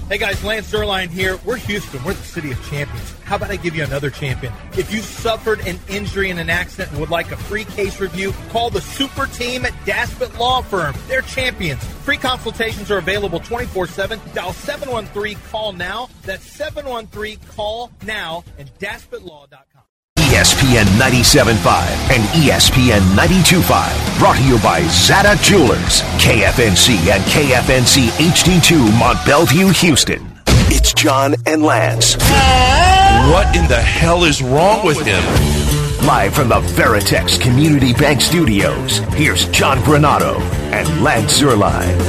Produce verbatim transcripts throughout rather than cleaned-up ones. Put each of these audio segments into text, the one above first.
Hey guys, Lance Zierlein here. We're Houston. We're the city of champions. How about I give you another champion? If you suffered an injury in an accident and would like a free case review, call the super team at Daspit Law Firm. They're champions. Free consultations are available twenty-four seven. Dial seven one three, call now. That's seven one three, call now and daspit law dot com. E S P N ninety-seven point five and E S P N ninety-two point five. Brought to you by Zada Jewelers. K F N C and K F N C H D two Mont Bellevue, Houston. It's John and Lance. What in the hell is wrong with him? Live from the Veritex Community Bank Studios, here's John Granado and Lance Zierlein.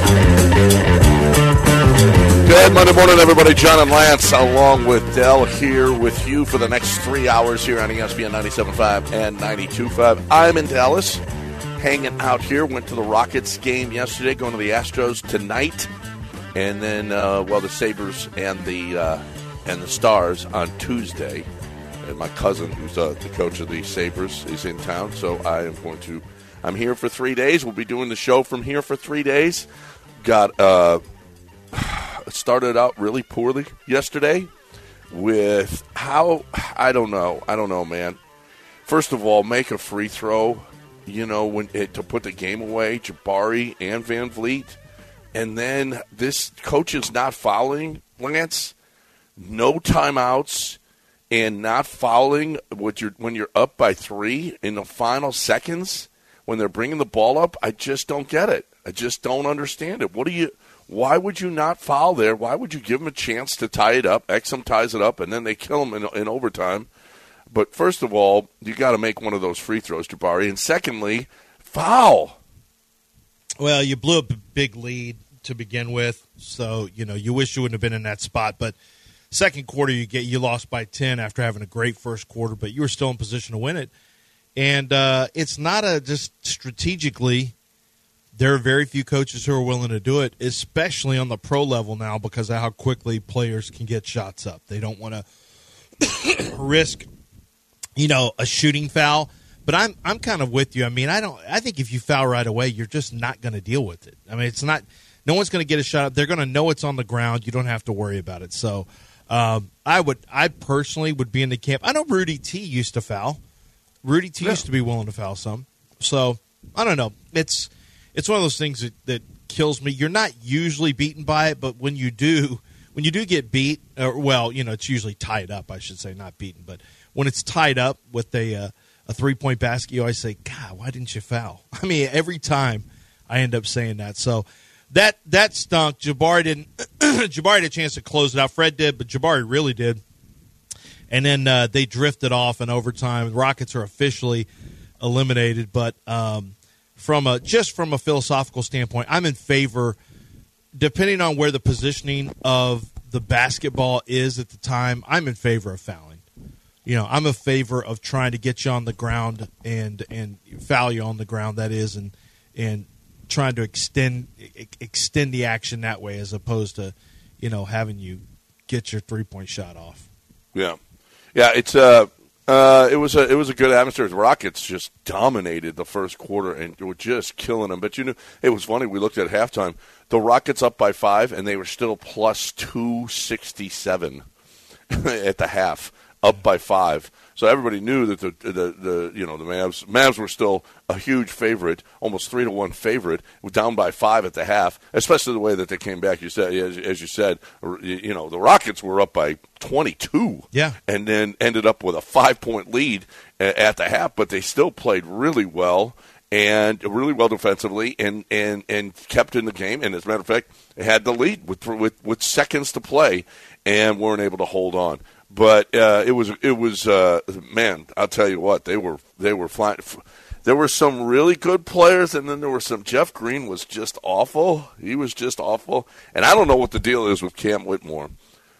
Good Monday morning, everybody. John and Lance, along with Dell, here with you for the next three hours here on E S P N ninety-seven point five and ninety-two point five. I'm in Dallas, hanging out here. Went to the Rockets game yesterday, going to the Astros tonight, and then uh, well, the Sabres and the uh, and the Stars on Tuesday. And my cousin, who's uh, the coach of the Sabres, is in town, so I am going to. I'm here for three days. We'll be doing the show from here for three days. Got. Uh, It started out really poorly yesterday with how, I don't know, I don't know, man. First of all, make a free throw, you know, when it, to put the game away, Jabari and Van Vliet. And then this coach is not fouling, Lance, no timeouts, and not fouling what you're, when you're up by three in the final seconds when they're bringing the ball up. I just don't get it. I just don't understand it. What do you... Why would you not foul there? Why would you give them a chance to tie it up? Exum ties it up, and then they kill them in, in overtime. But first of all, you got to make one of those free throws, Jabari. And secondly, foul. Well, you blew up a big lead to begin with, so you know you wish you wouldn't have been in that spot. But second quarter, you get you lost by ten after having a great first quarter, but you were still in position to win it. And uh, it's not a just strategically. There are very few coaches who are willing to do it, especially on the pro level now because of how quickly players can get shots up. They don't want to risk, you know, a shooting foul. But I'm I'm kind of with you. I mean, I don't. I think if you foul right away, you're just not going to deal with it. I mean, it's not. No one's going to get a shot up. They're going to know it's on the ground. You don't have to worry about it. So, um, I would. I personally would be in the camp. I know Rudy T used to foul. Rudy T yeah. used to be willing to foul some. So I don't know. It's. It's one of those things that, that kills me. You're not usually beaten by it, but when you do, when you do get beat, or well, you know, it's usually tied up. I should say, not beaten, but when it's tied up with a uh, a three point basket, you always say, "God, why didn't you foul?" I mean, every time I end up saying that. So that that stunk. Jabari didn't. Jabari had a chance to close it out. Fred did, but Jabari really did. And then uh, they drifted off in overtime. The Rockets are officially eliminated, but. Um, From a just from a philosophical standpoint, I'm in favor, depending on where the positioning of the basketball is at the time, I'm in favor of fouling. You know, I'm in favor of trying to get you on the ground and and foul you on the ground, that is, and and trying to extend extend the action that way as opposed to, you know, having you get your three-point shot off. Yeah. Yeah, it's uh Uh, it was a it was a good atmosphere. The Rockets just dominated the first quarter and were just killing them. But you know, it was funny. We looked at halftime. The Rockets up by five, and they were still plus two sixty seven at the half, up by five. So everybody knew that the the, the you know the Mavs Mavs were still a huge favorite, almost three to one favorite, down by five at the half. Especially the way that they came back. You said, as, as you said, you know the Rockets were up by twenty-two, yeah, and then ended up with a five point lead at the half. But they still played really well and really well defensively, and and, and kept in the game. And as a matter of fact, they had the lead with with with seconds to play, and weren't able to hold on. But uh, it was it was uh, man, I'll tell you what, they were they were flying. There were some really good players, and then there were some. Jeff Green was just awful. He was just awful, and I don't know what the deal is with Cam Whitmore,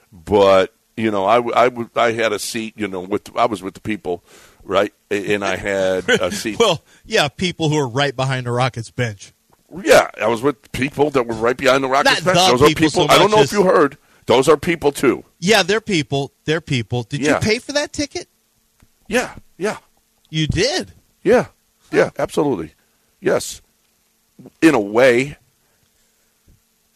but you know, I, I, I had a seat. You know, with I was with the people, right, and I had a seat. Well, yeah, people who are right behind the Rockets bench. Yeah, I was with people that were right behind the Rockets Not bench. the Those people are people. so I don't know as... if you heard. Those are people too. Yeah, they're people. They're people. Did yeah. you pay for that ticket? Yeah, yeah. You did? Yeah, yeah, absolutely. Yes. In a way.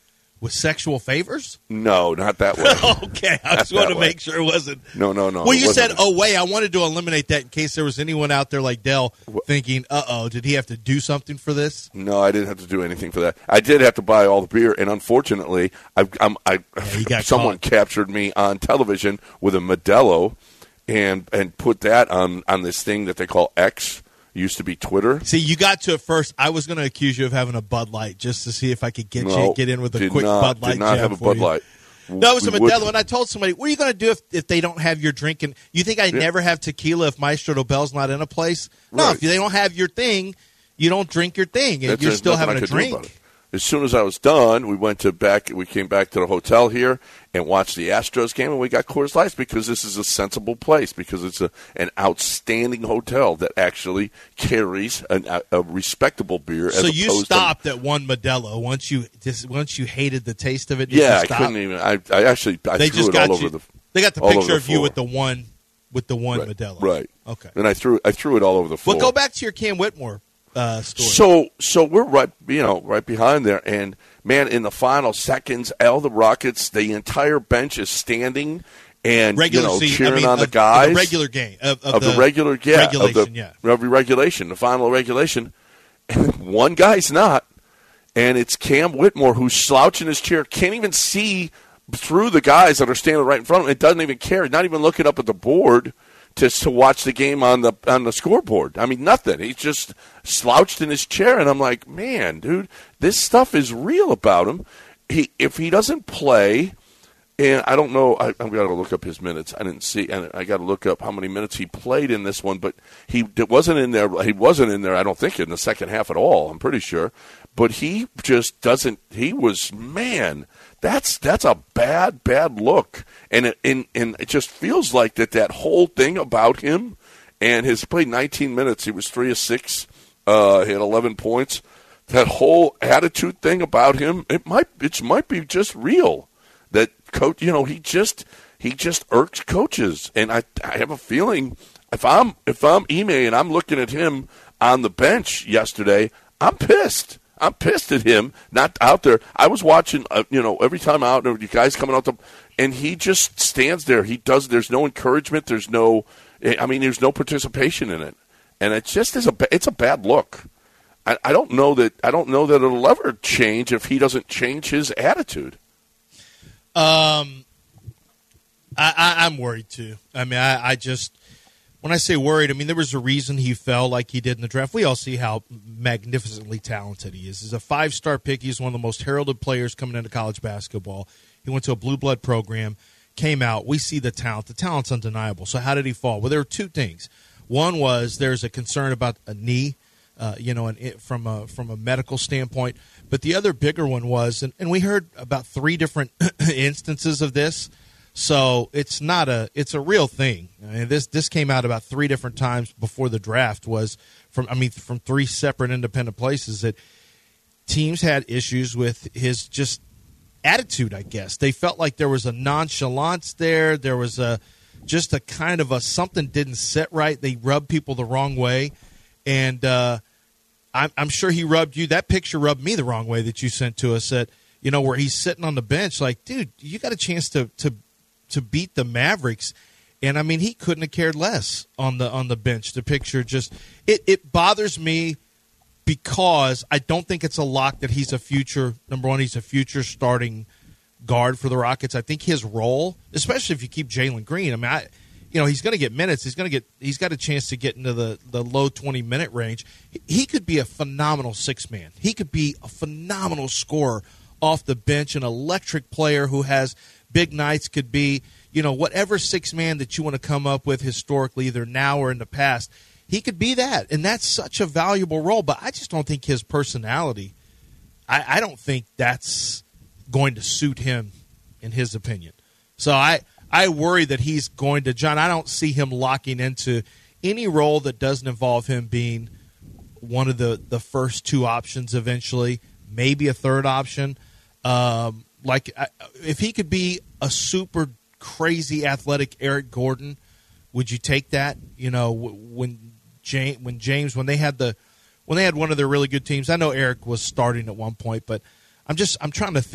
with sexual favors? No, not that way. Okay, I just Not wanted that to way. make sure it wasn't. No, no, no. Well, it you said, wasn't. oh, wait, I wanted to eliminate that in case there was anyone out there like Dell thinking, uh-oh, did he have to do something for this? No, I didn't have to do anything for that. I did have to buy all the beer, and unfortunately, I, I'm, I you got someone caught. captured me on television with a Modelo, and and put that on on this thing that they call X. Used to be Twitter. See, you got to it first. I was going to accuse you of having a Bud Light just to see if I could get No, you get in with a did quick not, Bud Light. Did not jam have a for Bud you. Light. No, it was We a would- Modelo, and I told somebody, what are you going to do if, if they don't have your drink? And you think I Yeah. never have tequila if Maestro Dobel's not in a place? No, Right. if they don't have your thing, you don't drink your thing, and That's- you're there's still nothing I having a could do drink. about it. As soon as I was done, we went to back. We came back to the hotel here and watched the Astros game, and we got Coors Lights because this is a sensible place, because it's a, an outstanding hotel that actually carries an, a, a respectable beer. So as you opposed stopped at one Modelo once you just once you hated the taste of it. To, Did yeah, you I stop? couldn't even. I, I actually I They threw just it got all you. over the. They got the all over picture the of you floor. with the one with the one Right, Modelo. right. Okay. And I threw I threw it all over the floor. Well, go back to your Cam Whitmore uh, story. So, so we're right, you know, right behind there, and man, in the final seconds, all the Rockets, the entire bench is standing and regular you know season, cheering I mean, on the of- guys. of the regular game of, of, of the, regular, yeah, regulation, of the, yeah. of the regulation, the final regulation. And one guy's not, and it's Cam Whitmore who's slouching his chair, can't even see through the guys that are standing right in front of him. It doesn't even care, not even looking up at the board to to watch the game on the on the scoreboard. I mean, nothing. He's just slouched in his chair, and I'm like, man, dude, this stuff is real about him. He if he doesn't play. And I don't know. I, I've got to look up his minutes. I didn't see, and I got to look up how many minutes he played in this one. But he it wasn't in there. He wasn't in there. I don't think in the second half at all. I'm pretty sure. But he just doesn't. He was man. That's that's a bad bad look. And it and, and it just feels like that that whole thing about him. And his played nineteen minutes. He was three of six. Uh, he had eleven points. That whole attitude thing about him. It might it might be just real. That coach, you know, he just he just irks coaches, and I I have a feeling if I'm if I'm Ime and I'm looking at him on the bench yesterday, I'm pissed. I'm pissed at him not out there. I was watching, uh, you know, every time out, you guys coming out the, and he just stands there. He does. There's no encouragement. There's no. I mean, there's no participation in it, and it just is a. It's a bad look. I, I don't know that. I don't know that it'll ever change if he doesn't change his attitude. Um, I, I, I'm worried too. I mean, I, I just when I say worried, I mean there was a reason he fell like he did in the draft. We all see how magnificently talented he is. He's a five-star pick. He's one of the most heralded players coming into college basketball. He went to a blue blood program, came out. We see the talent. The talent's undeniable. So how did he fall? Well, there were two things. One was there's a concern about a knee, uh, you know, and it, from a from a medical standpoint. But the other bigger one was, and, and we heard about three different instances of this. So it's not a it's a real thing. I mean, this this came out about three different times before the draft. Was from I mean from three separate independent places that teams had issues with his just attitude. I guess they felt like there was a nonchalance there. There was a just a kind of a something didn't sit right. They rubbed people the wrong way, and. uh I'm, I'm sure he rubbed you. That picture rubbed me the wrong way that you sent to us. That you know where he's sitting on the bench, like, dude, you got a chance to to to beat the Mavericks, and I mean he couldn't have cared less on the on the bench. The picture just it it bothers me because I don't think it's a lock that he's a future number one. He's a future starting guard for the Rockets. I think his role, especially if you keep Jalen Green, I mean, I. You know, he's going to get minutes. He's going to get. He's got a chance to get into the, the low twenty minute range. He could be a phenomenal six man. He could be a phenomenal scorer off the bench, an electric player who has big nights. Could be, you know, whatever six man that you want to come up with historically, either now or in the past. He could be that, and that's such a valuable role. But I just don't think his personality. I, I don't think that's going to suit him, in his opinion. So I. I worry that he's going to, John, I don't see him locking into any role that doesn't involve him being one of the, the first two options eventually, maybe a third option. Um, like if he could be a super crazy athletic Eric Gordon, would you take that? You know, when James, when James, when they had the, when they had one of their really good teams, I know Eric was starting at one point, but I'm just, I'm trying to think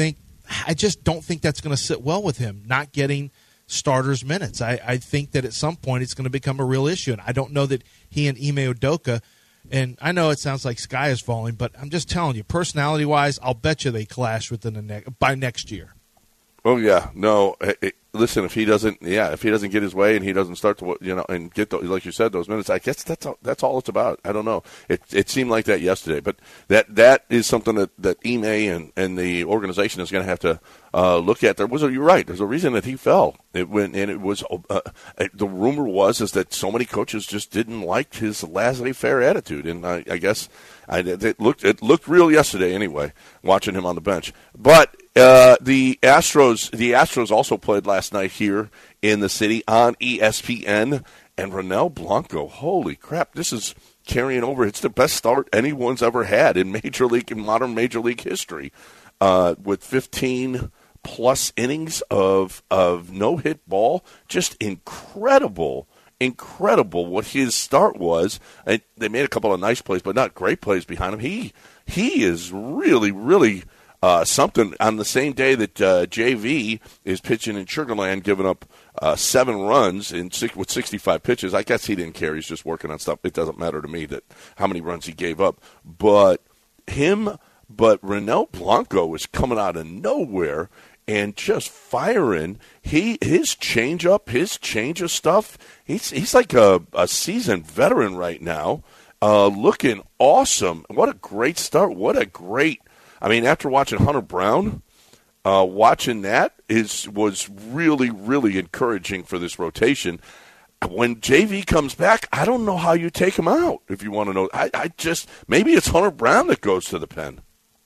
I just don't think that's going to sit well with him, not getting starters minutes. I, I think that at some point it's going to become a real issue, and I don't know that he and Ime Udoka, and I know it sounds like sky is falling, but I'm just telling you, personality-wise, I'll bet you they clash within the ne- by next year. Oh yeah, no. It, it, listen, if he doesn't, yeah, if he doesn't get his way and he doesn't start to, you know, and get the, like you said, those minutes, I guess that's all, that's all it's about. I don't know. It it seemed like that yesterday, but that that is something that that Ime and and the organization is going to have to uh, look at. There was a, you're right. There's a reason that he fell. It went, and it was uh, the rumor was is that so many coaches just didn't like his laissez-faire attitude, and I, I guess I, it looked it looked real yesterday anyway, watching him on the bench, but. Uh, the Astros, the Astros also played last night here in the city on E S P N, and Ronel Blanco, holy crap, this is carrying over. It's the best start anyone's ever had in Major League, in modern Major League history, uh, with fifteen plus innings of of no-hit ball. Just incredible, incredible what his start was. And they made a couple of nice plays, but not great plays behind him. He he is really, really Uh, something on the same day that uh, J V is pitching in Sugarland, giving up uh, seven runs in six, with sixty-five pitches. I guess he didn't care. He's just working on stuff. It doesn't matter to me that how many runs he gave up. But him, but Ronel Blanco is coming out of nowhere and just firing. He his changeup, his change of stuff. He's he's like a, a seasoned veteran right now, uh, looking awesome. What a great start! What a great. I mean, after watching Hunter Brown, uh, watching that is was really, really encouraging for this rotation. When J V comes back, I don't know how you take him out, if you want to know. I, I just – maybe it's Hunter Brown that goes to the pen.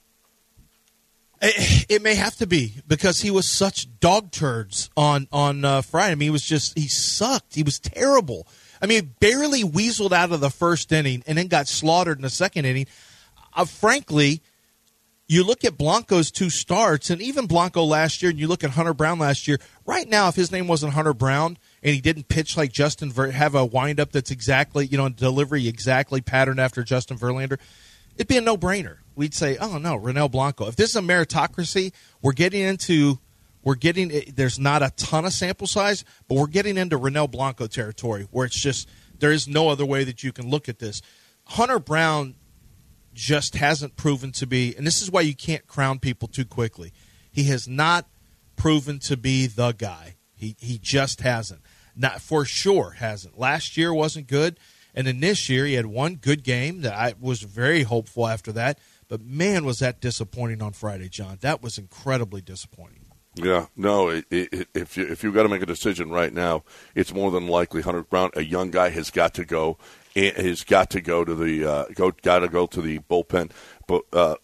It, it may have to be because he was such dog turds on, on uh, Friday. I mean, he was just – he sucked. He was terrible. I mean, barely weaseled out of the first inning and then got slaughtered in the second inning. Uh, frankly – you look at Blanco's two starts, and even Blanco last year, and you look at Hunter Brown last year. Right now, if his name wasn't Hunter Brown and he didn't pitch like Justin, Ver- have a windup that's exactly, you know, delivery exactly patterned after Justin Verlander, it'd be a no-brainer. We'd say, oh no, Ronel Blanco. If this is a meritocracy, we're getting into, we're getting. There's not a ton of sample size, but we're getting into Ronel Blanco territory where it's just there is no other way that you can look at this. Hunter Brown just hasn't proven to be, and this is why you can't crown people too quickly. He has not proven to be the guy. He he just hasn't. Not for sure hasn't. Last year wasn't good, and then this year he had one good game that I was very hopeful after that. But man, was that disappointing on Friday, John. That was incredibly disappointing. Yeah, no. It, it, if you if you've got to make a decision right now, it's more than likely Hunter Brown, a young guy, has got to go. Has got to go to the uh, go got to go to the bullpen. But uh,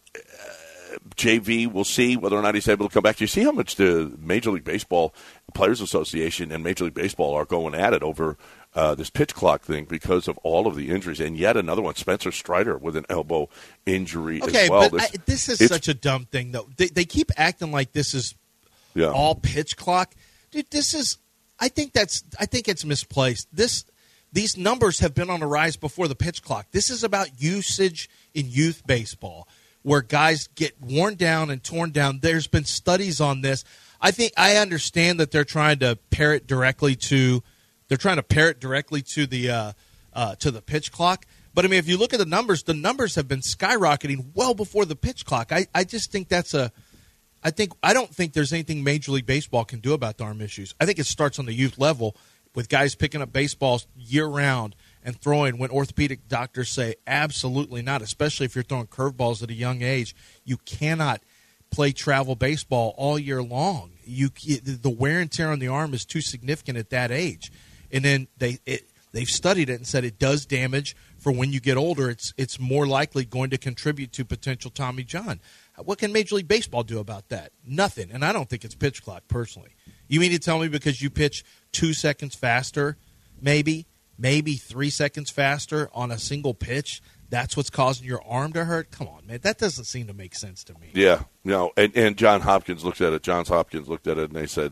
J V, we'll see whether or not he's able to come back. Do you see how much the Major League Baseball Players Association and Major League Baseball are going at it over uh, this pitch clock thing because of all of the injuries? And yet another one, Spencer Strider with an elbow injury okay, as well. Okay, but this, I, this is such a dumb thing, though. They, they keep acting like this is yeah. all pitch clock. Dude, this is – I think that's – I think it's misplaced. This – These numbers have been on the rise before the pitch clock. This is about usage in youth baseball where guys get worn down and torn down. There's been studies on this. I think I understand that they're trying to pair it directly to they're trying to pair it directly to the uh, uh, to the pitch clock. But I mean, if you look at the numbers, the numbers have been skyrocketing well before the pitch clock. I, I just think that's a I think I don't think there's anything Major League Baseball can do about the arm issues. I think it starts on the youth level with guys picking up baseballs year-round and throwing when orthopedic doctors say absolutely not, especially if you're throwing curveballs at a young age. You cannot play travel baseball all year long. You The wear and tear on the arm is too significant at that age. And then they it, they've studied it and said it does damage for when you get older. It's, it's more likely going to contribute to potential Tommy John. What can Major League Baseball do about that? Nothing. And I don't think it's pitch clock, personally. You mean to tell me because you pitch two seconds faster, maybe, maybe three seconds faster on a single pitch, that's what's causing your arm to hurt? Come on, man. That doesn't seem to make sense to me. Yeah. No, and, and John Hopkins looked at it. Johns Hopkins looked at it, and they said,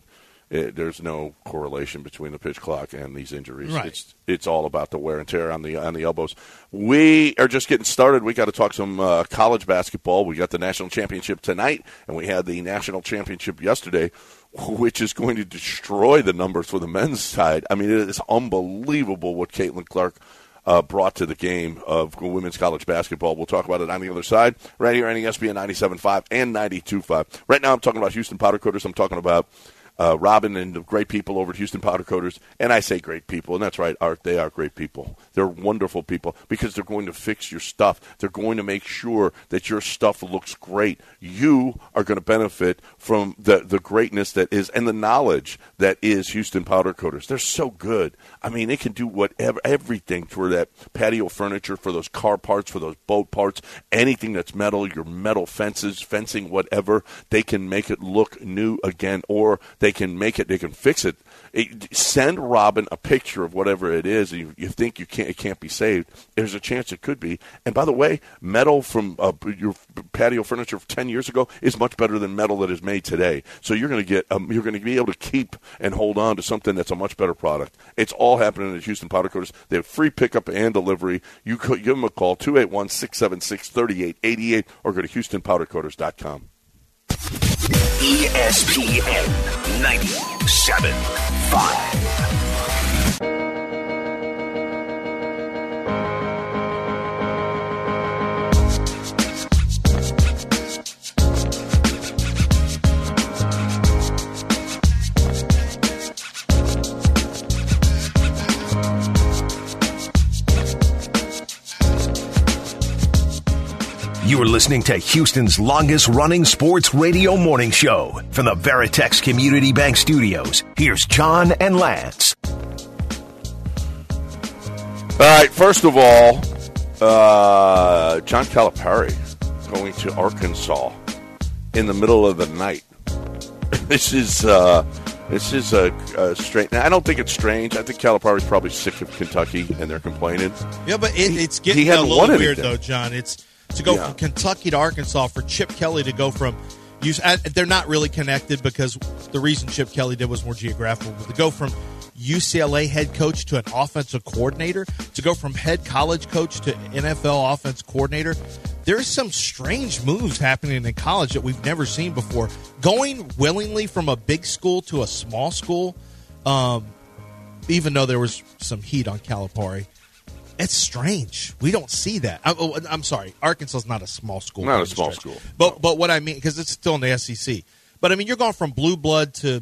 It, there's no correlation between the pitch clock and these injuries. Right. It's it's all about the wear and tear on the on the elbows. We are just getting started. We got to talk some uh, college basketball. We got the national championship tonight, and we had the national championship yesterday, which is going to destroy the numbers for the men's side. I mean, it is unbelievable what Caitlin Clark uh, brought to the game of women's college basketball. We'll talk about it on the other side, right here on E S P N ninety-seven point five and ninety-two point five. Right now I'm talking about Houston Powder Coaters. I'm talking about Uh, Robin and the great people over at Houston Powder Coaters. And I say great people, and that's right, Art, they are great people. They're wonderful people because they're going to fix your stuff. They're going to make sure that your stuff looks great. You are going to benefit from the, the greatness that is and the knowledge that is Houston Powder Coaters. They're so good. I mean, they can do whatever, everything for that patio furniture, for those car parts, for those boat parts, anything that's metal, your metal fences, fencing, whatever. They can make it look new again, or they can make it, they can fix it. it send Robin a picture of whatever it is, and you, you think you can't, it can't be saved. There's a chance it could be. And by the way, metal from uh, your patio furniture from ten years ago is much better than metal that is made today. So you're going to get, um, you're going to be able to keep and hold on to something that's a much better product. It's all happening at Houston Powder Coaters. They have free pickup and delivery. You could give them a call, two eight one, six seven six, three eight eight eight, or go to houston powder coaters dot com. E S P N ninety-seven point five. You are listening to Houston's longest-running sports radio morning show from the Veritex Community Bank Studios. Here's John and Lance. All right, first of all, uh, John Calipari going to Arkansas in the middle of the night. This is uh, this is a, a strange. I don't think it's strange. I think Calipari's probably sick of Kentucky, and they're complaining. Yeah, but it, it's getting he a hadn't little won weird, anything. though, John. It's to go Yeah. from Kentucky to Arkansas for Chip Kelly to go from use. They're not really connected because the reason Chip Kelly did was more geographical. But to go from U C L A head coach to an offensive coordinator, to go from head college coach to N F L offense coordinator, there's some strange moves happening in college that we've never seen before. Going willingly from a big school to a small school, um, even though there was some heat on Calipari, it's strange. We don't see that. I, oh, I'm sorry. Arkansas is not a small school. Not a small school. But No. but what I mean, because it's still in the S E C. But, I mean, you're going from blue blood to,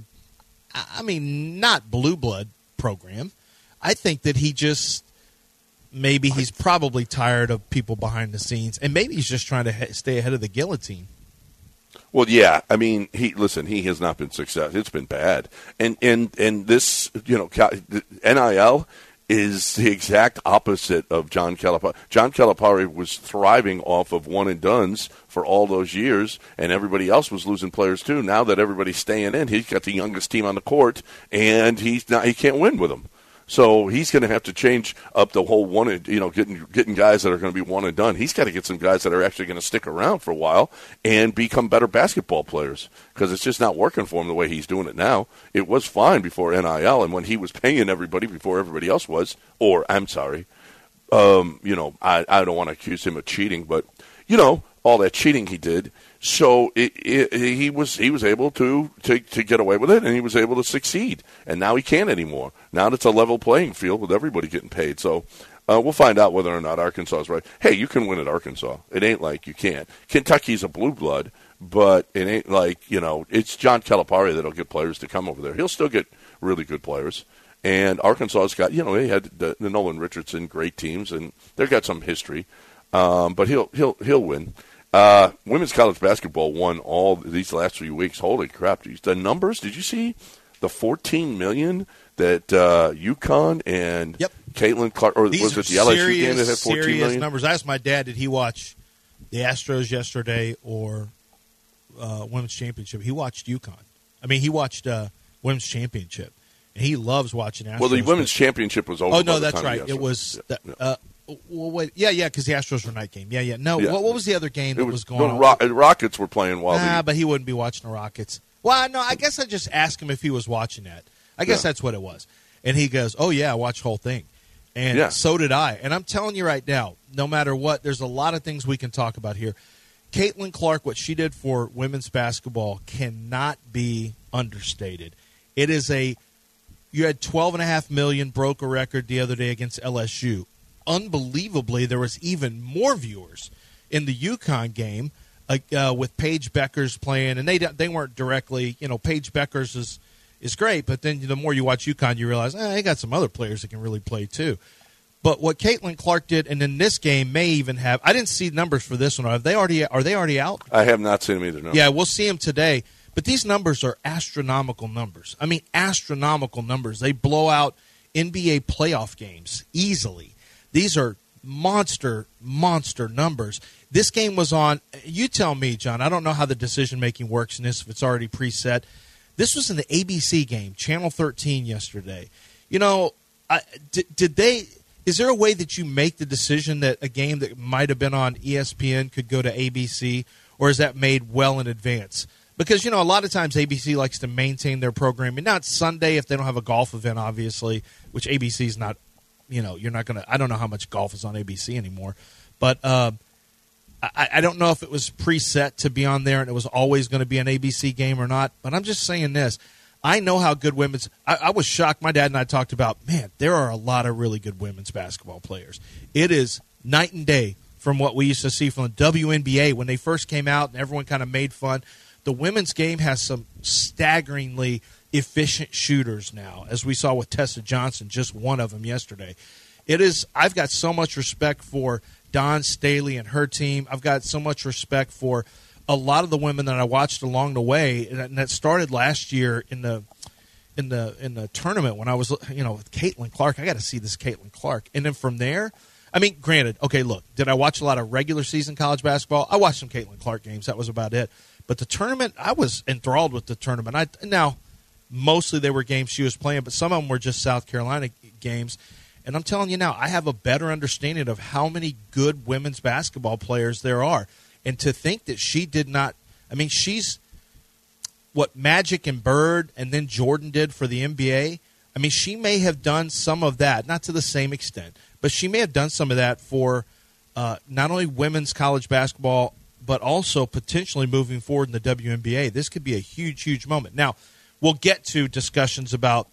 I mean, not blue blood program. I think that he just, maybe he's probably tired of people behind the scenes, and maybe he's just trying to he- stay ahead of the guillotine. Well, yeah. I mean, he listen. He has not been successful. It's been bad, and and and this, you know, N I L is the exact opposite of John Calipari. John Calipari was thriving off of one and dones for all those years, and everybody else was losing players too. Now that everybody's staying in, he's got the youngest team on the court, and he's not. He can't win with them. So he's going to have to change up the whole one, and, you know, getting getting guys that are going to be one and done. He's got to get some guys that are actually going to stick around for a while and become better basketball players, because it's just not working for him the way he's doing it now. It was fine before N I L, and when he was paying everybody before everybody else was, or I'm sorry, um, you know, I, I don't want to accuse him of cheating, but, you know, all that cheating he did. So it, it, he was he was able to, to to get away with it, and he was able to succeed. And now he can't anymore. Now it's a level playing field with everybody getting paid. So uh, we'll find out whether or not Arkansas is right. Hey, you can win at Arkansas. It ain't like you can't. Kentucky's a blue blood, but it ain't like, you know, it's John Calipari that'll get players to come over there. He'll still get really good players. And Arkansas's got, you know, they had the, the Nolan Richardson great teams, and they've got some history. Um, but he'll he'll he'll win. Uh, women's college basketball won all these last few weeks. Holy crap! The numbers. Did you see the fourteen million that uh, UConn and Yep. Caitlin Clark, or These was are it the L S U serious, game that had fourteen serious million? numbers. I asked my dad, did he watch the Astros yesterday or uh, Women's Championship? He watched UConn. I mean, he watched uh, Women's Championship, and he loves watching Astros. Well, the women's but- championship was over. Oh by no, the that's time right. of It the was. yeah, The, yeah. uh, well, wait, yeah, yeah, because the Astros were night game. Yeah, yeah. No, Yeah. what, what was the other game that It was, was going the on? Ro- Rockets were playing while Nah, the but he wouldn't be watching the Rockets. Well, no, I guess I just asked him if he was watching that. I guess yeah. that's what it was. And he goes, oh, yeah, I watched the whole thing. And yeah. so did I. And I'm telling you right now, no matter what, there's a lot of things we can talk about here. Caitlin Clark, what she did for women's basketball cannot be understated. It is a – you had twelve point five million, broke a record the other day against L S U. Unbelievably, there was even more viewers in the UConn game uh, uh, with Paige Beckers playing. And they they weren't directly – you know, Paige Beckers is – is great, but then the more you watch UConn, you realize, eh, they got some other players that can really play too. But what Caitlin Clark did, and in this game may even have, I didn't see numbers for this one. Are they already, are they already out? I have not seen them either, no. Yeah, we'll see them today. But these numbers are astronomical numbers. I mean, astronomical numbers. They blow out N B A playoff games easily. These are monster, monster numbers. This game was on, you tell me, John, I don't know how the decision-making works in this, if it's already preset. This was in the A B C game, Channel thirteen yesterday. You know, I, did, did they – is there a way that you make the decision that a game that might have been on E S P N could go to A B C, or is that made well in advance? Because, you know, a lot of times A B C likes to maintain their programming. Not Sunday if they don't have a golf event, obviously, which A B C is not – you know, you're not going to – I don't know how much golf is on A B C anymore. But uh, – I, I don't know if it was preset to be on there and it was always going to be an A B C game or not, but I'm just saying this. I know how good women's I, – I was shocked. My dad and I talked about, man, there are a lot of really good women's basketball players. It is night and day from what we used to see from the W N B A when they first came out and everyone kind of made fun. The women's game has some staggeringly efficient shooters now, as we saw with Tessa Johnson, just one of them yesterday. It is – I've got so much respect for – Dawn Staley and her team. I've got so much respect for a lot of the women that I watched along the way, and that started last year in the in the in the tournament when I was, you know, with Caitlin Clark. I got to see this Caitlin Clark, and then from there, I mean, granted, okay, look, did I watch a lot of regular season college basketball? I watched some Caitlin Clark games. That was about it. But the tournament, I was enthralled with the tournament. I now mostly they were games she was playing, but some of them were just South Carolina games. And I'm telling you now, I have a better understanding of how many good women's basketball players there are. And to think that she did not – I mean, she's what Magic and Bird and then Jordan did for the N B A. I mean, she may have done some of that, not to the same extent, but she may have done some of that for uh, not only women's college basketball, but also potentially moving forward in the W N B A. This could be a huge, huge moment. Now, we'll get to discussions about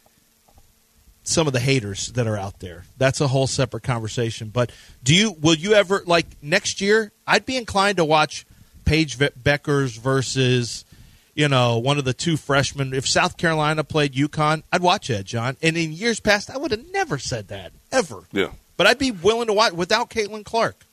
some of the haters that are out there. That's a whole separate conversation. But do you will you ever, like next year, I'd be inclined to watch Paige Beckers versus, you know, one of the two freshmen. If South Carolina played UConn, I'd watch that, John. And in years past, I would have never said that, ever. Yeah. But I'd be willing to watch without Caitlin Clark.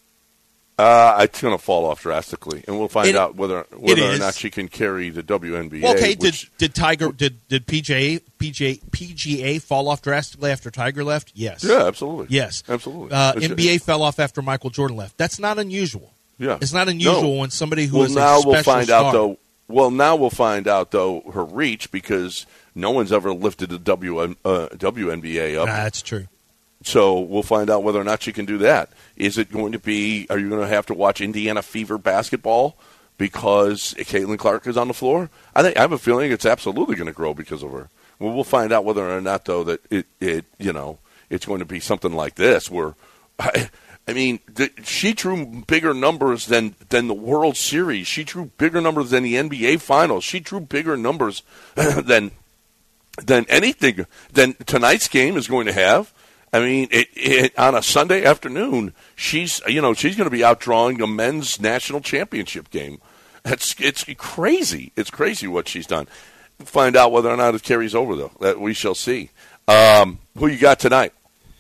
Uh, it's going to fall off drastically, and we'll find it, out whether whether or not she can carry the W N B A. Well, okay, which, did did Tiger did did P G A P G A P G A fall off drastically after Tiger left? Yes. Yeah, absolutely. Yes, absolutely. Uh, N B A fell off after Michael Jordan left. That's not unusual. Yeah, it's not unusual no. when somebody who well, is now a special we'll find star. out though. Well, now we'll find out though her reach because no one's ever lifted the W uh, W N B A up. Nah, that's true. So we'll find out whether or not she can do that. Is it going to be, are you going to have to watch Indiana Fever basketball because Caitlin Clark is on the floor? I think I have a feeling it's absolutely going to grow because of her. Well, we'll find out whether or not, though, that it, it you know, it's going to be something like this where, I, I mean, the, she drew bigger numbers than, than the World Series. She drew bigger numbers than the N B A Finals. She drew bigger numbers than than anything, than tonight's game is going to have. I mean, it, it, on a Sunday afternoon, she's you know she's going to be out drawing the men's national championship game. It's it's crazy. It's crazy what she's done. Find out whether or not it carries over, though. That we shall see. Um, who you got tonight?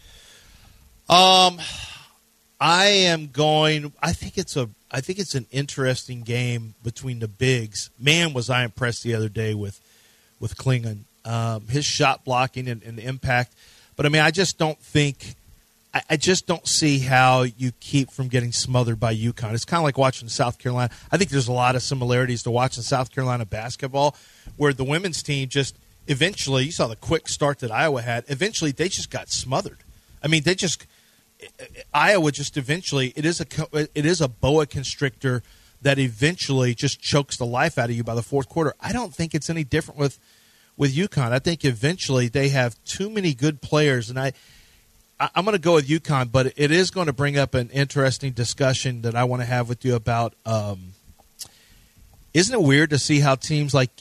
Um, I am going. I think it's a. I think it's an interesting game between the bigs. Man, was I impressed the other day with with Klingon. Um, his shot blocking and, and impact. But, I mean, I just don't think – I just don't see how you keep from getting smothered by UConn. It's kind of like watching South Carolina. I think there's a lot of similarities to watching South Carolina basketball where the women's team just eventually – you saw the quick start that Iowa had. Eventually, they just got smothered. I mean, they just – Iowa just eventually – it is a it is a boa constrictor that eventually just chokes the life out of you by the fourth quarter. I don't think it's any different with with UConn. I think eventually they have too many good players, and I, I I'm going to go with UConn, but it is going to bring up an interesting discussion that I want to have with you about. Um, isn't it weird to see how teams like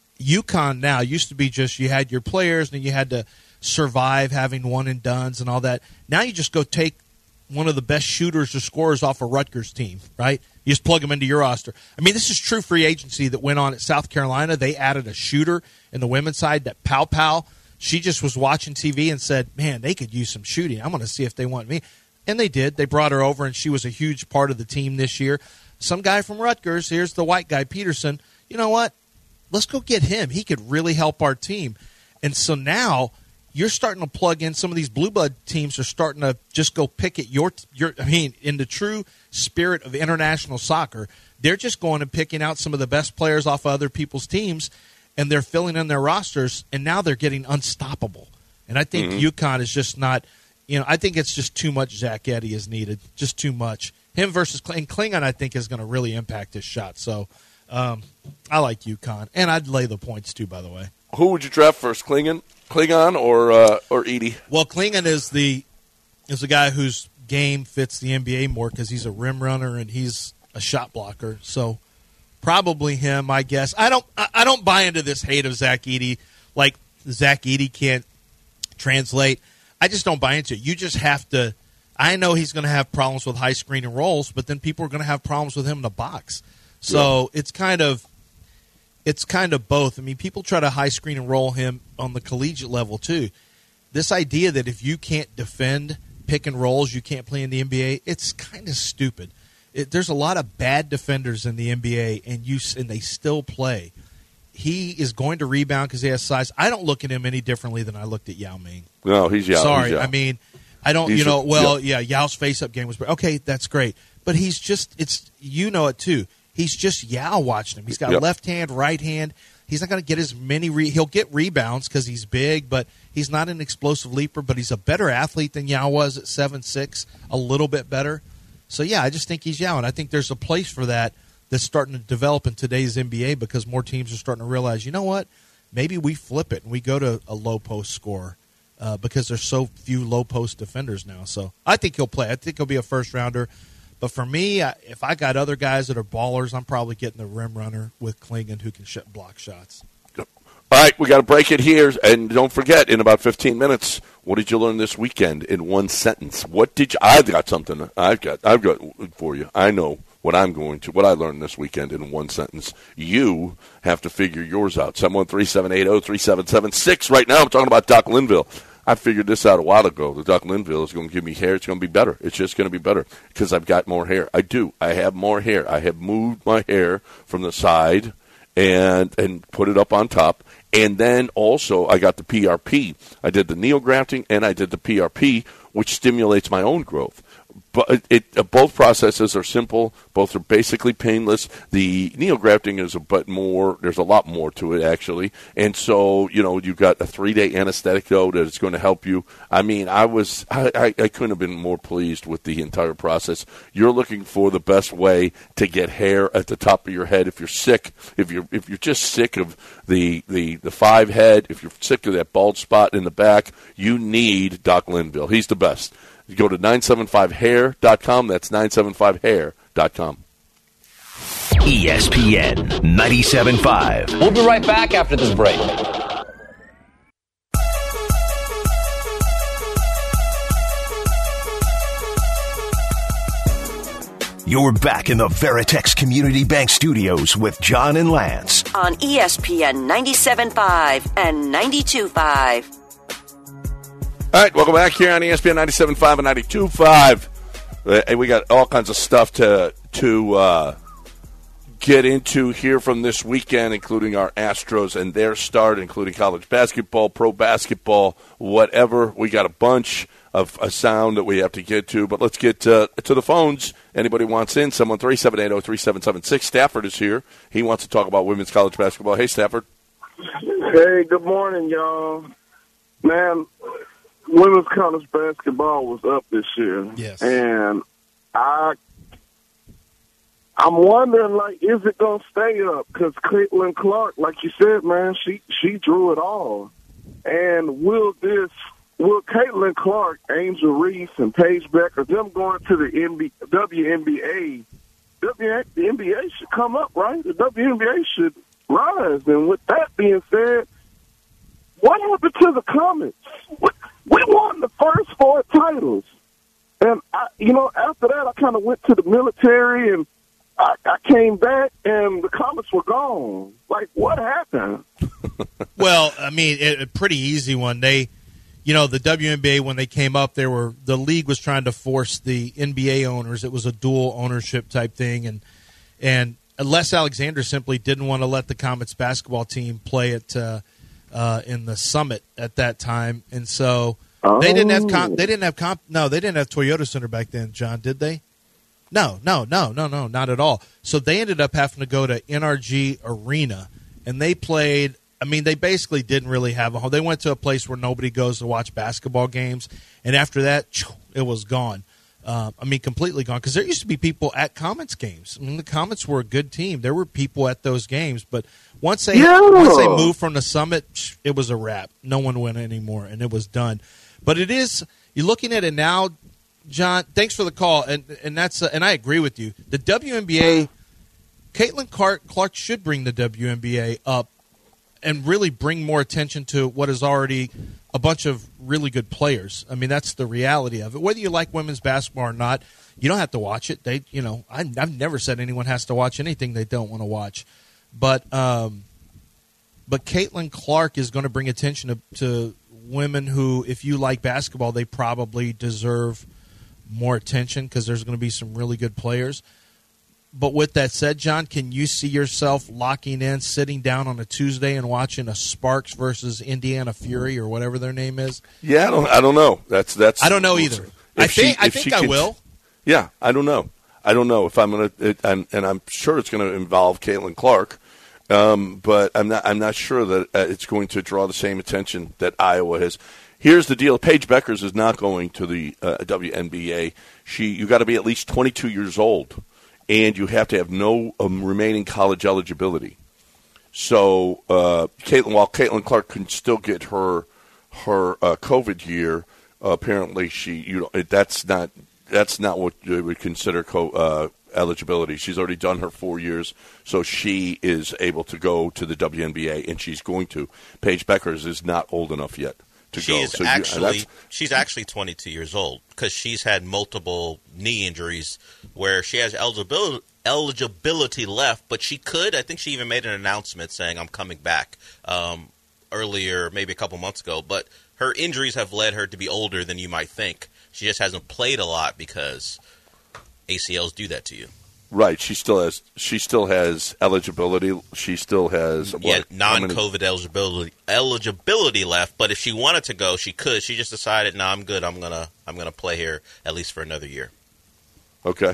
UConn now used to be just you had your players and you had to survive having one and dones and all that. Now you just go take one of the best shooters or scorers off a Rutgers team, right? You just plug them into your roster. I mean, this is true free agency that went on at South Carolina. They added a shooter in the women's side, that Pow Pow. She just was watching T V and said, man, they could use some shooting. I'm going to see if they want me. And they did. They brought her over, and she was a huge part of the team this year. Some guy from Rutgers, here's the white guy, Peterson. You know what? Let's go get him. He could really help our team. And so now you're starting to plug in some of these blue blood teams are starting to just go pick at your your. I mean, in the true spirit of international soccer, they're just going and picking out some of the best players off of other people's teams, and they're filling in their rosters, and now they're getting unstoppable. And I think mm-hmm. UConn is just not, you know, I think it's just too much Zach Edey is needed, just too much. Him versus Kling- and Klingon, I think, is going to really impact his shot. So um, I like UConn, and I'd lay the points too, by the way. Who would you draft first, Klingon, Klingon, or uh, or Edey? Well, Klingon is the is the guy whose game fits the N B A more because he's a rim runner and he's a shot blocker. So probably him, I guess. I don't I, I don't buy into this hate of Zach Edey. Like Zach Edey can't translate. I just don't buy into it. You just have to. I know he's going to have problems with high screen and rolls, but then people are going to have problems with him in the box. So yeah. it's kind of. It's kind of both. I mean, people try to high screen and roll him on the collegiate level, too. This idea that if you can't defend pick and rolls, you can't play in the N B A, it's kind of stupid. It, there's a lot of bad defenders in the N B A, and you and they still play. He is going to rebound because he has size. I don't look at him any differently than I looked at Yao Ming. No, he's Yao. Sorry. He's Yao. I mean, I don't, he's a, you know, well, yeah, yeah Yao's face-up game was – okay, that's great. But he's just – it's you know it, too. He's just Yao watching him. He's got yep. left hand, right hand. He's not going to get as many re- – he'll get rebounds because he's big, but he's not an explosive leaper. But he's a better athlete than Yao was at seven six, a little bit better. So, yeah, I just think he's Yao, and I think there's a place for that that's starting to develop in today's N B A because more teams are starting to realize, you know what, maybe we flip it and we go to a low-post scorer uh, because there's so few low-post defenders now. So I think he'll play. I think he'll be a first-rounder. But for me, if I got other guys that are ballers, I'm probably getting the rim runner with Klingon who can sh- block shots. All right, we got to break it here. And don't forget, in about fifteen minutes, what did you learn this weekend in one sentence? What did you – I've got something I've got I've got for you. I know what I'm going to – what I learned this weekend in one sentence. You have to figure yours out. seven one three, seven eight zero, three seven seven six. Right now I'm talking about Doc Linville. I figured this out a while ago. The Doc Linville is going to give me hair. It's going to be better. It's just going to be better because I've got more hair. I do. I have more hair. I have moved my hair from the side and and put it up on top. And then also I got the P R P. I did the neografting and I did the P R P, which stimulates my own growth. But it, it, both processes are simple. Both are basically painless. The neografting is a bit more. There's a lot more to it, actually. And so, you know, you've got a three-day anesthetic, though, that is going to help you. I mean, I was, I, I, I couldn't have been more pleased with the entire process. You're looking for the best way to get hair at the top of your head. If you're sick, if you're if you're just sick of the the the five head, if you're sick of that bald spot in the back, you need Doc Linville. He's the best. You go to nine seven five hair dot com. That's nine seven five hair dot com. E S P N ninety-seven point five. We'll be right back after this break. You're back in the Veritex Community Bank Studios with John and Lance. On E S P N ninety-seven point five and ninety-two point five. All right, welcome back here on E S P N ninety-seven point five and ninety-two point five. Uh, we got all kinds of stuff to to uh, get into here from this weekend, including our Astros and their start, including college basketball, pro basketball, whatever. We got a bunch of a sound that we have to get to, but let's get uh, to the phones. Anybody wants in, someone three seven eight zero, three seven seven six. Stafford is here. He wants to talk about women's college basketball. Hey, Stafford. Hey, good morning, y'all. Man, women's college basketball was up this year. Yes. And I I'm wondering, like, is it going to stay up? Because Caitlin Clark, like you said, man, she, she drew it all. And will this, will Caitlin Clark, Angel Reese, and Paige Becker, them going to the N B A, W N B A, W, the N B A should come up, right? The W N B A should rise. And with that being said, what happened to the Comets? We, we won the first four titles. And, I, you know, after that, I kind of went to the military, and I, I came back, and the Comets were gone. Like, what happened? Well, I mean, it, a pretty easy one. They, you know, the W N B A, when they came up, they were the league was trying to force the N B A owners. It was a dual ownership type thing, and and Les Alexander simply didn't want to let the Comets basketball team play it uh, uh, in the Summit at that time, and so. Oh. They didn't have comp, they didn't have comp, no, they didn't have Toyota Center back then, John, did they? No, no, no, no, no, not at all. So they ended up having to go to N R G Arena, and they played. I mean, they basically didn't really have a home. They went to a place where nobody goes to watch basketball games, and after that, it was gone. Uh, I mean, completely gone, because there used to be people at Comets games. I mean, the Comets were a good team. There were people at those games, but once they yeah. once they moved from the Summit, it was a wrap. No one went anymore, and it was done. But it is, you're looking at it now, John, thanks for the call, and and that's uh, and I agree with you. The W N B A, Caitlin Clark, Clark should bring the W N B A up and really bring more attention to what is already a bunch of really good players. I mean, that's the reality of it. Whether you like women's basketball or not, you don't have to watch it. They, you know, I, I've never said anyone has to watch anything they don't want to watch. But um, but Caitlin Clark is going to bring attention to, to women who, if you like basketball, they probably deserve more attention because there's going to be some really good players. But with that said, John, can you see yourself locking in, sitting down on a Tuesday and watching a Sparks versus Indiana Fury or whatever their name is? Yeah, I don't. I don't know. That's that's. I don't know either. I think. She, I think I can, will. Yeah, I don't know. I don't know if I'm going to, and, and I'm sure it's going to involve Caitlin Clark. Um, but I'm not. I'm not sure that uh, it's going to draw the same attention that Iowa has. Here's the deal: Paige Beckers is not going to the uh, W N B A. She, you got to be at least twenty-two years old, and you have to have no um, remaining college eligibility. So, uh, Caitlin, while Caitlin Clark can still get her her uh, COVID year, uh, apparently she, you know, that's not that's not what you would consider co- uh, eligibility. She's already done her four years, so she is able to go to the W N B A, and she's going to. Paige Beckers is not old enough yet to she go. Is so actually, you, she's actually twenty-two years old because she's had multiple knee injuries where she has eligibility, eligibility left, but she could. I think she even made an announcement saying, I'm coming back um, earlier, maybe a couple months ago, but her injuries have led her to be older than you might think. She just hasn't played a lot because A C Ls do that to you. Right. She still has. She still has eligibility. She still has what, yeah non-COVID eligibility eligibility left. But if she wanted to go, she could. She just decided, no, nah, I'm good. I'm gonna I'm gonna play here at least for another year. Okay.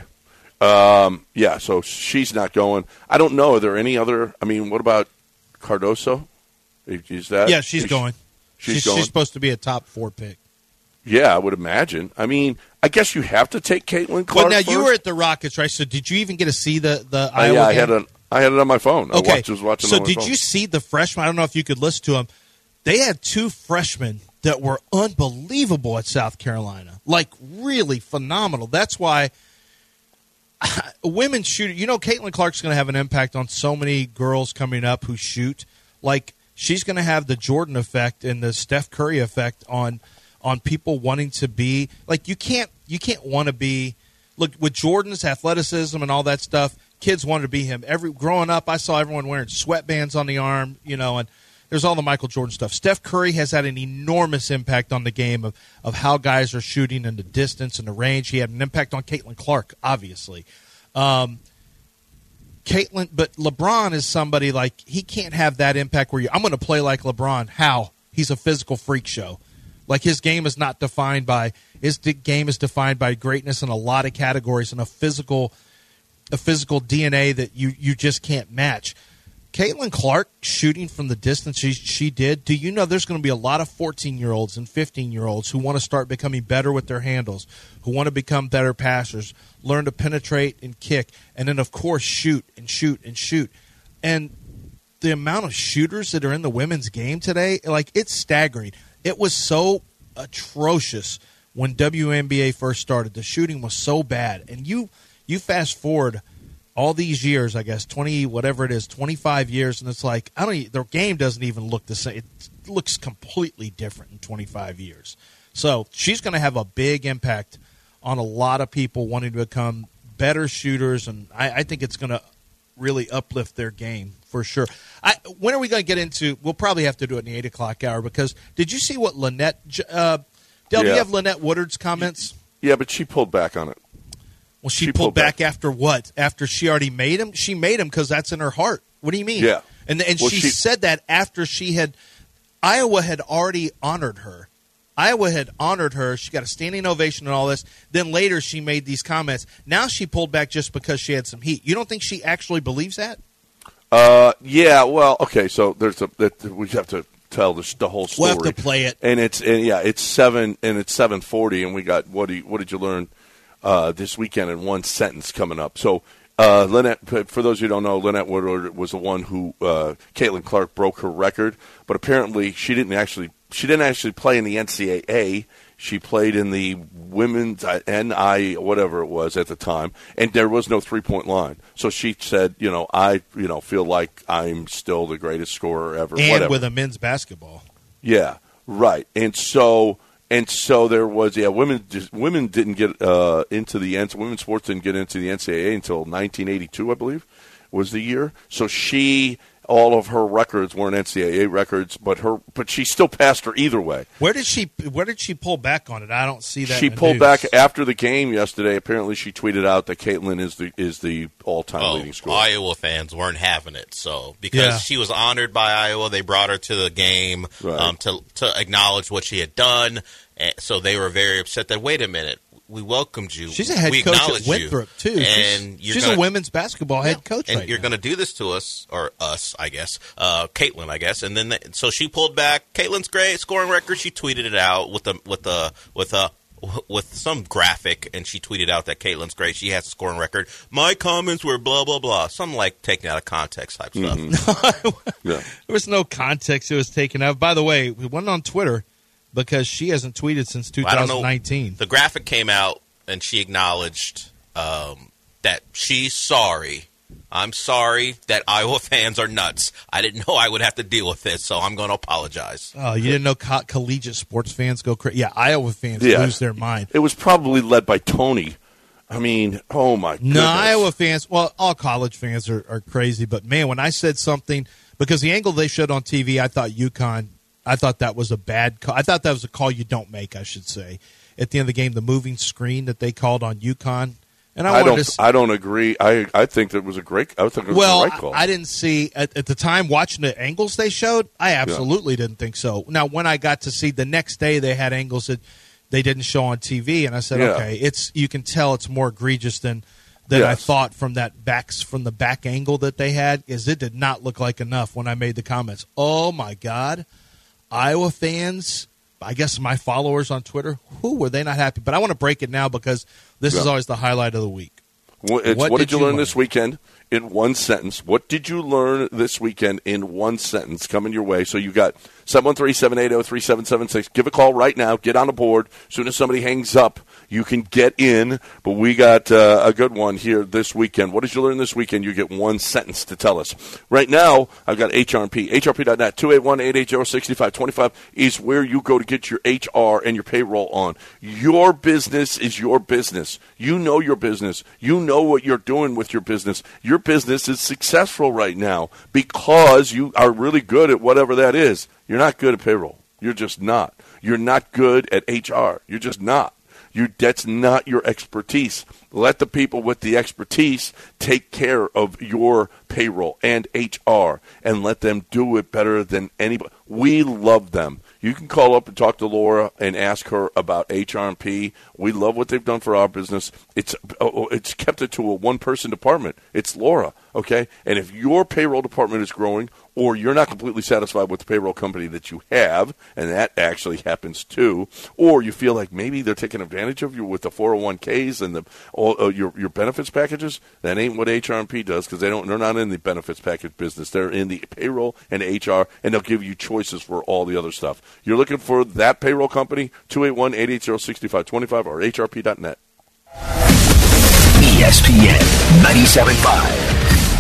Um, yeah. So she's not going. I don't know. Are there any other? I mean, what about Cardoso? Is that? Yeah, she's is going. She's, she's going. She's supposed to be a top four pick. Yeah, I would imagine. I mean, I guess you have to take Caitlin Clark. But now first. you were at the Rockets, right? So did you even get to see the the uh, Iowa yeah, I game? had it. I had it on my phone. Okay, I watched, was watching. So it on my did phone. you see the freshmen? I don't know if you could listen to them. They had two freshmen that were unbelievable at South Carolina, like really phenomenal. That's why women shoot. You know, Caitlin Clark's going to have an impact on so many girls coming up who shoot. Like she's going to have the Jordan effect and the Steph Curry effect on. on people wanting to be like you can't you can't want to be look with Jordan's athleticism and all that stuff. Kids wanted to be him. Every growing up, I saw everyone wearing sweatbands on the arm, you know, and there's all the Michael Jordan stuff. Steph Curry has had an enormous impact on the game of of how guys are shooting and the distance and the range. He had an impact on Caitlin Clark, obviously. Um, Caitlin, but LeBron is somebody like he can't have that impact where you. I'm going to play like LeBron. How? He's a physical freak show. Like his game is not defined by his game is defined by greatness in a lot of categories and a physical, a physical D N A that you, you just can't match. Caitlin Clark shooting from the distance she, she did, do you know there's going to be a lot of fourteen-year-olds and fifteen-year-olds who want to start becoming better with their handles, who want to become better passers, learn to penetrate and kick, and then, of course, shoot and shoot and shoot. And the amount of shooters that are in the women's game today, like, it's staggering. It was so atrocious when W N B A first started. The shooting was so bad. And you you fast forward all these years, I guess, twenty, whatever it is, twenty-five years, and it's like, I don't. Their game doesn't even look the same. It looks completely different in twenty-five years. So she's going to have a big impact on a lot of people wanting to become better shooters, and I, I think it's going to really uplift their game for sure. I, when are we going to get into? We'll probably have to do it in the eight o'clock hour, because did you see what Lynette? Uh, Del, yeah. Do you have Lynette Woodard's comments? Yeah, but she pulled back on it. Well, she, she pulled, pulled back, back after what? After she already made him? She made him because that's in her heart. What do you mean? Yeah. And and well, she, she said that after she had – Iowa had already honored her. Iowa had honored her. She got a standing ovation and all this. Then later she made these comments. Now she pulled back just because she had some heat. You don't think she actually believes that? Uh, yeah, well, okay, so there's a that we have to tell the, the whole story. We'll have to play it. And it's and yeah, it's seven and it's seven forty, and we got what do you, what did you learn uh, this weekend in one sentence coming up? So uh, Lynette, for those who don't know, Lynette Woodard was the one who uh, Caitlin Clark broke her record, but apparently she didn't actually she didn't actually play in the N C double A. She played in the women's N I whatever it was at the time, and there was no three-point line. So she said, you know, I you know feel like I'm still the greatest scorer ever. And whatever. with a men's basketball. Yeah, right. And so and so there was yeah, women just, women didn't get uh, into the N C double A. Women's sports didn't get into the N C double A until nineteen eighty-two, I believe, was the year. So she. All of her records weren't N C double A records, but her but she still passed her either way. Where did she Where did she pull back on it? I don't see that. She in the pulled news. back after the game yesterday. Apparently, she tweeted out that Caitlin is the is the all time oh, leading scorer. Iowa fans weren't having it, so because yeah. she was honored by Iowa, they brought her to the game right. um, to to acknowledge what she had done. And so they were very upset that wait a minute. We welcomed you. She's a head we coach at acknowledge Winthrop, you. too. And she's you're she's gonna, a women's basketball head coach and right you're now. going to do this to us, or us, I guess, uh, Caitlin, I guess. And then the, so she pulled back. Caitlin's great scoring record. She tweeted it out with a with a with a with some graphic, and she tweeted out that Caitlin's great. She has a scoring record. My comments were blah blah blah. Some like taken out of context type mm-hmm. stuff. yeah. There was no context it was taken out. By the way, we went on Twitter because she hasn't tweeted since two thousand nineteen. The graphic came out. And she acknowledged um, that she's sorry. I'm sorry that Iowa fans are nuts. I didn't know I would have to deal with this, so I'm going to apologize. Oh, you didn't know co- collegiate sports fans go crazy? Yeah, Iowa fans yeah. lose their mind. It was probably led by Tony. I mean, oh, my goodness. No, Iowa fans, well, all college fans are, are crazy. But, man, when I said something, because the angle they showed on T V, I thought UConn, I thought that was a bad call. I thought that was a call you don't make, I should say. At the end of the game, the moving screen that they called on UConn, and I, I wanted don't. to, I don't agree. I I think that was a great. I think it was well, the right call. I, I didn't see at, at the time watching the angles they showed. I absolutely yeah. didn't think so. Now, when I got to see the next day, they had angles that they didn't show on T V, and I said, yeah. okay, it's you can tell it's more egregious than than yes. I thought from that backs from the back angle that they had. Is it did not look like enough when I made the comments. Oh my God, Iowa fans. I guess my followers on Twitter, who were they not happy? But I want to break it now because this yeah. is always the highlight of the week. What, it's, what, what did, did you learn, learn this weekend in one sentence? What did you learn this weekend in one sentence coming your way? So you got seven one three, seven eight zero, three seven seven six. Give a call right now. Get on the board. As soon as somebody hangs up, you can get in. But we got uh, a good one here this weekend. What did you learn this weekend? You get one sentence to tell us. Right now, I've got H R P. H R P dot net, two eight one, eight eight zero, six five two five is where you go to get your H R and your payroll on. Your business is your business. You know your business. You know what you're doing with your business. Your business is successful right now because you are really good at whatever that is. You're not good at payroll. You're just not. You're not good at H R. You're just not. You, that's not your expertise. Let the people with the expertise take care of your payroll and H R and let them do it better than anybody. We love them. You can call up and talk to Laura and ask her about H R and P. We love what they've done for our business. It's oh, it's kept it to a one-person department. It's Laura. okay? And if your payroll department is growing or you're not completely satisfied with the payroll company that you have, and that actually happens too, or you feel like maybe they're taking advantage of you with the four oh one k's and the all uh, your your benefits packages, that ain't what H R and P does, because they don't they're not in the benefits package business. They're in the payroll and H R, and they'll give you choices for all the other stuff. You're looking for that payroll company, two eight one, eight eight zero, six five two five or H R P dot net. E S P N ninety-seven point five.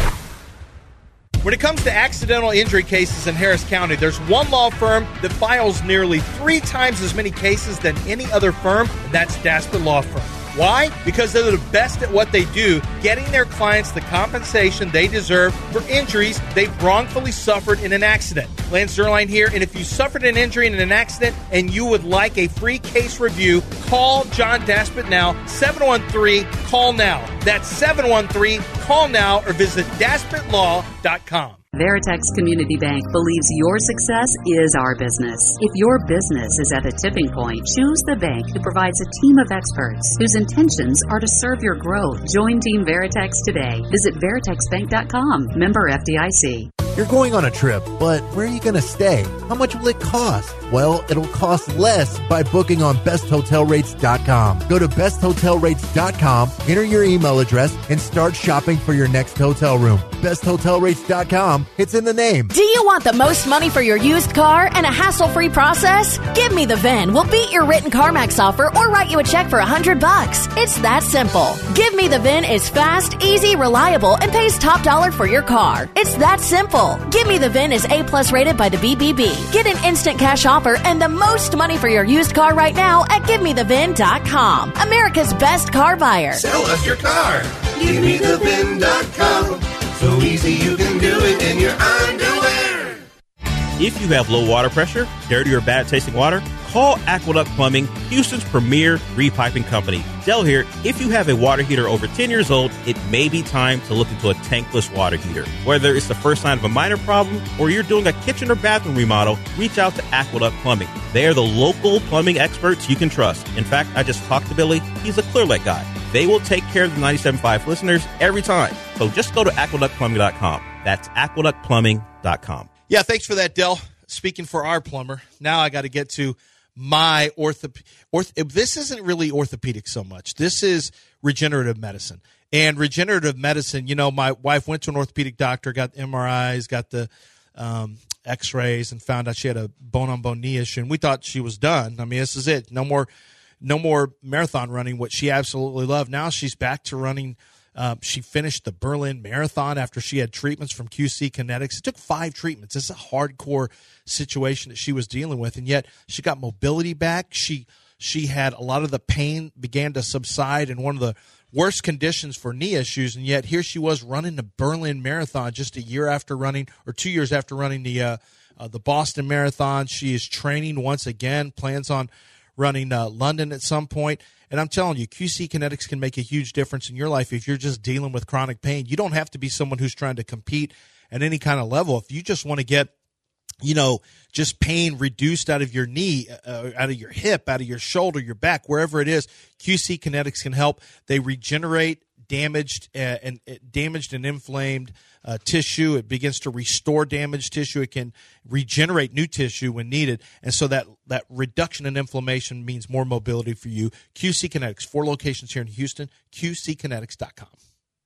When it comes to accidental injury cases in Harris County, there's one law firm that files nearly three times as many cases than any other firm, and that's Daspit Law Firm. Why? Because they're the best at what they do, getting their clients the compensation they deserve for injuries they've wrongfully suffered in an accident. Lance Zerline here, and if you suffered an injury in an accident and you would like a free case review, call John Daspit now, seven one three, call now. That's seven one three, call now, or visit daspit law dot com. Veritex Community Bank believes your success is our business. If your business is at a tipping point, choose the bank who provides a team of experts whose intentions are to serve your growth. Join Team Veritex today. Visit veritex bank dot com. Member F D I C. You're going on a trip, but where are you going to stay? How much will it cost? Well, it'll cost less by booking on best hotel rates dot com. Go to best hotel rates dot com, enter your email address, and start shopping for your next hotel room. best hotel rates dot com, it's in the name. Do you want the most money for your used car and a hassle-free process? Give Me the V I N. We'll beat your written CarMax offer or write you a check for one hundred bucks. It's that simple. Give Me the V I N is fast, easy, reliable, and pays top dollar for your car. It's that simple. Give Me the V I N is A-plus rated by the B B B. Get an instant cash offer and the most money for your used car right now at give me the V I N dot com. America's best car buyer. Sell us your car. give me the V I N dot com. So easy you can do it in your underwear. If you have low water pressure, dirty or bad tasting water, call Aqueduct Plumbing, Houston's premier repiping company. Del here, if you have a water heater over ten years old, it may be time to look into a tankless water heater. Whether it's the first sign of a minor problem or you're doing a kitchen or bathroom remodel, reach out to Aqueduct Plumbing. They are the local plumbing experts you can trust. In fact, I just talked to Billy. He's a Clear Lake guy. They will take care of the ninety-seven point five listeners every time. So just go to aqueduct plumbing dot com. That's aqueduct plumbing dot com. Yeah, thanks for that, Del. Speaking for our plumber, now I got to get to my ortho. Orth- this isn't really orthopedic so much. This is regenerative medicine. And regenerative medicine, you know, my wife went to an orthopedic doctor, got M R Is, got the um, x-rays, and found out she had a bone-on-bone knee issue. And we thought she was done. I mean, this is it. No more no more marathon running, what she absolutely loved. Now she's back to running. Um, she finished the Berlin Marathon after she had treatments from Q C Kinetics. It took five treatments. It's a hardcore situation that she was dealing with, and yet she got mobility back. She she had a lot of the pain began to subside in one of the worst conditions for knee issues, and yet here she was running the Berlin Marathon just a year after running, or two years after running the uh, uh, the Boston Marathon. She is training once again, plans on running uh, London at some point. And I'm telling you, Q C Kinetics can make a huge difference in your life if you're just dealing with chronic pain. You don't have to be someone who's trying to compete at any kind of level. If you just want to get, you know, just pain reduced out of your knee, uh, out of your hip, out of your shoulder, your back, wherever it is, Q C Kinetics can help. They regenerate damaged uh, and uh, damaged and inflamed uh, tissue. It begins to restore damaged tissue. It can regenerate new tissue when needed, and so that that reduction in inflammation means more mobility for you. Q C Kinetics, four locations here in Houston. Q C Kinetics dot com.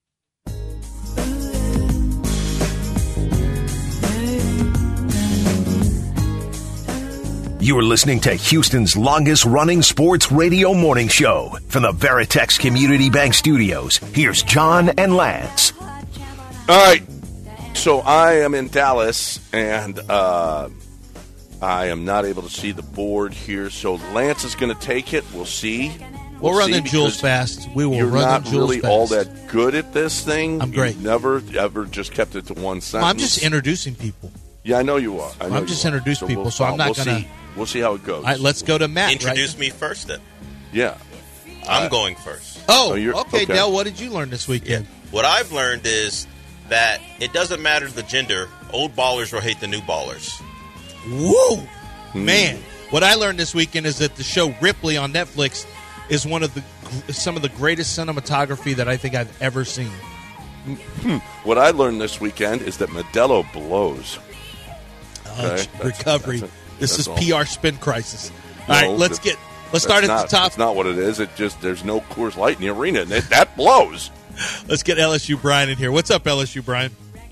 You are listening to Houston's longest-running sports radio morning show from the Veritex Community Bank Studios. Here's John and Lance. All right, so I am in Dallas, and uh, I am not able to see the board here, so Lance is going to take it. We'll see. We'll, we'll run them jewels fast. We will you're run not them jewels really fast. all that good at this thing. I'm great. You've never, ever just kept it to one sentence. Well, I'm just introducing people. Yeah, I know you are. I know I'm just you are. introducing so people, we'll, so I'm not we'll going to. See. We'll see how it goes. All right, let's go to Matt. Introduce right? me first, then. Yeah. I'm uh, going first. Oh, oh you're, okay, okay. Del, what did you learn this weekend? Yeah. What I've learned is that it doesn't matter the gender. Old ballers will hate the new ballers. Woo! Hmm. Man, what I learned this weekend is that the show Ripley on Netflix is one of the some of the greatest cinematography that I think I've ever seen. Hmm. what I learned this weekend is that Modelo blows. Uh, Okay? recovery. That's- that's this that's is all. P R spin crisis. No, All right, let's that- get let's start at that's the not- top. That's not what it is. It just there's no Coors Light in the arena, and it, that blows. Let's get L S U Brian in here. What's up, L S U Brian?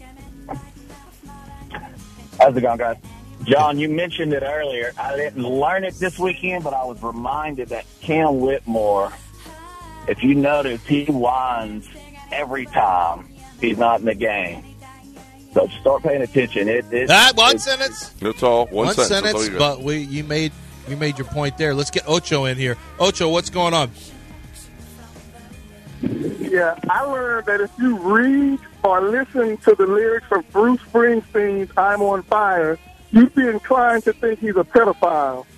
How's it going, guys? John, you mentioned it earlier. I didn't learn it this weekend, but I was reminded that Cam Whitmore, if you notice, he whines every time he's not in the game. So start paying attention. It, it, Ah, one it, sentence. That's all. One, One sentence. sentence, That's all you got. but we you made you made your point there. Let's get Ocho in here. Ocho, what's going on? Yeah, I learned that if you read or listen to the lyrics of Bruce Springsteen's I'm on Fire, you'd be inclined to think he's a pedophile.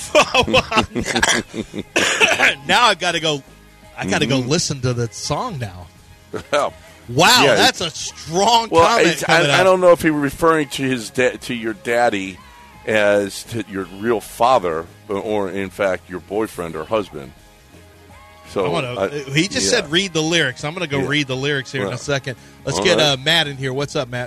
Now I got to go. I got to Mm-hmm. go listen to the song now. Well, Wow, yeah, that's a strong Well, comment. it's- coming I, I out. don't know if he was referring to his da- to your daddy as to your real father, or in fact your boyfriend or husband. So I wanna, I- he just yeah. said read the lyrics. I'm going to go Yeah. read the lyrics here in Well, a second. Let's all get right. uh, Matt in here. What's up, Matt?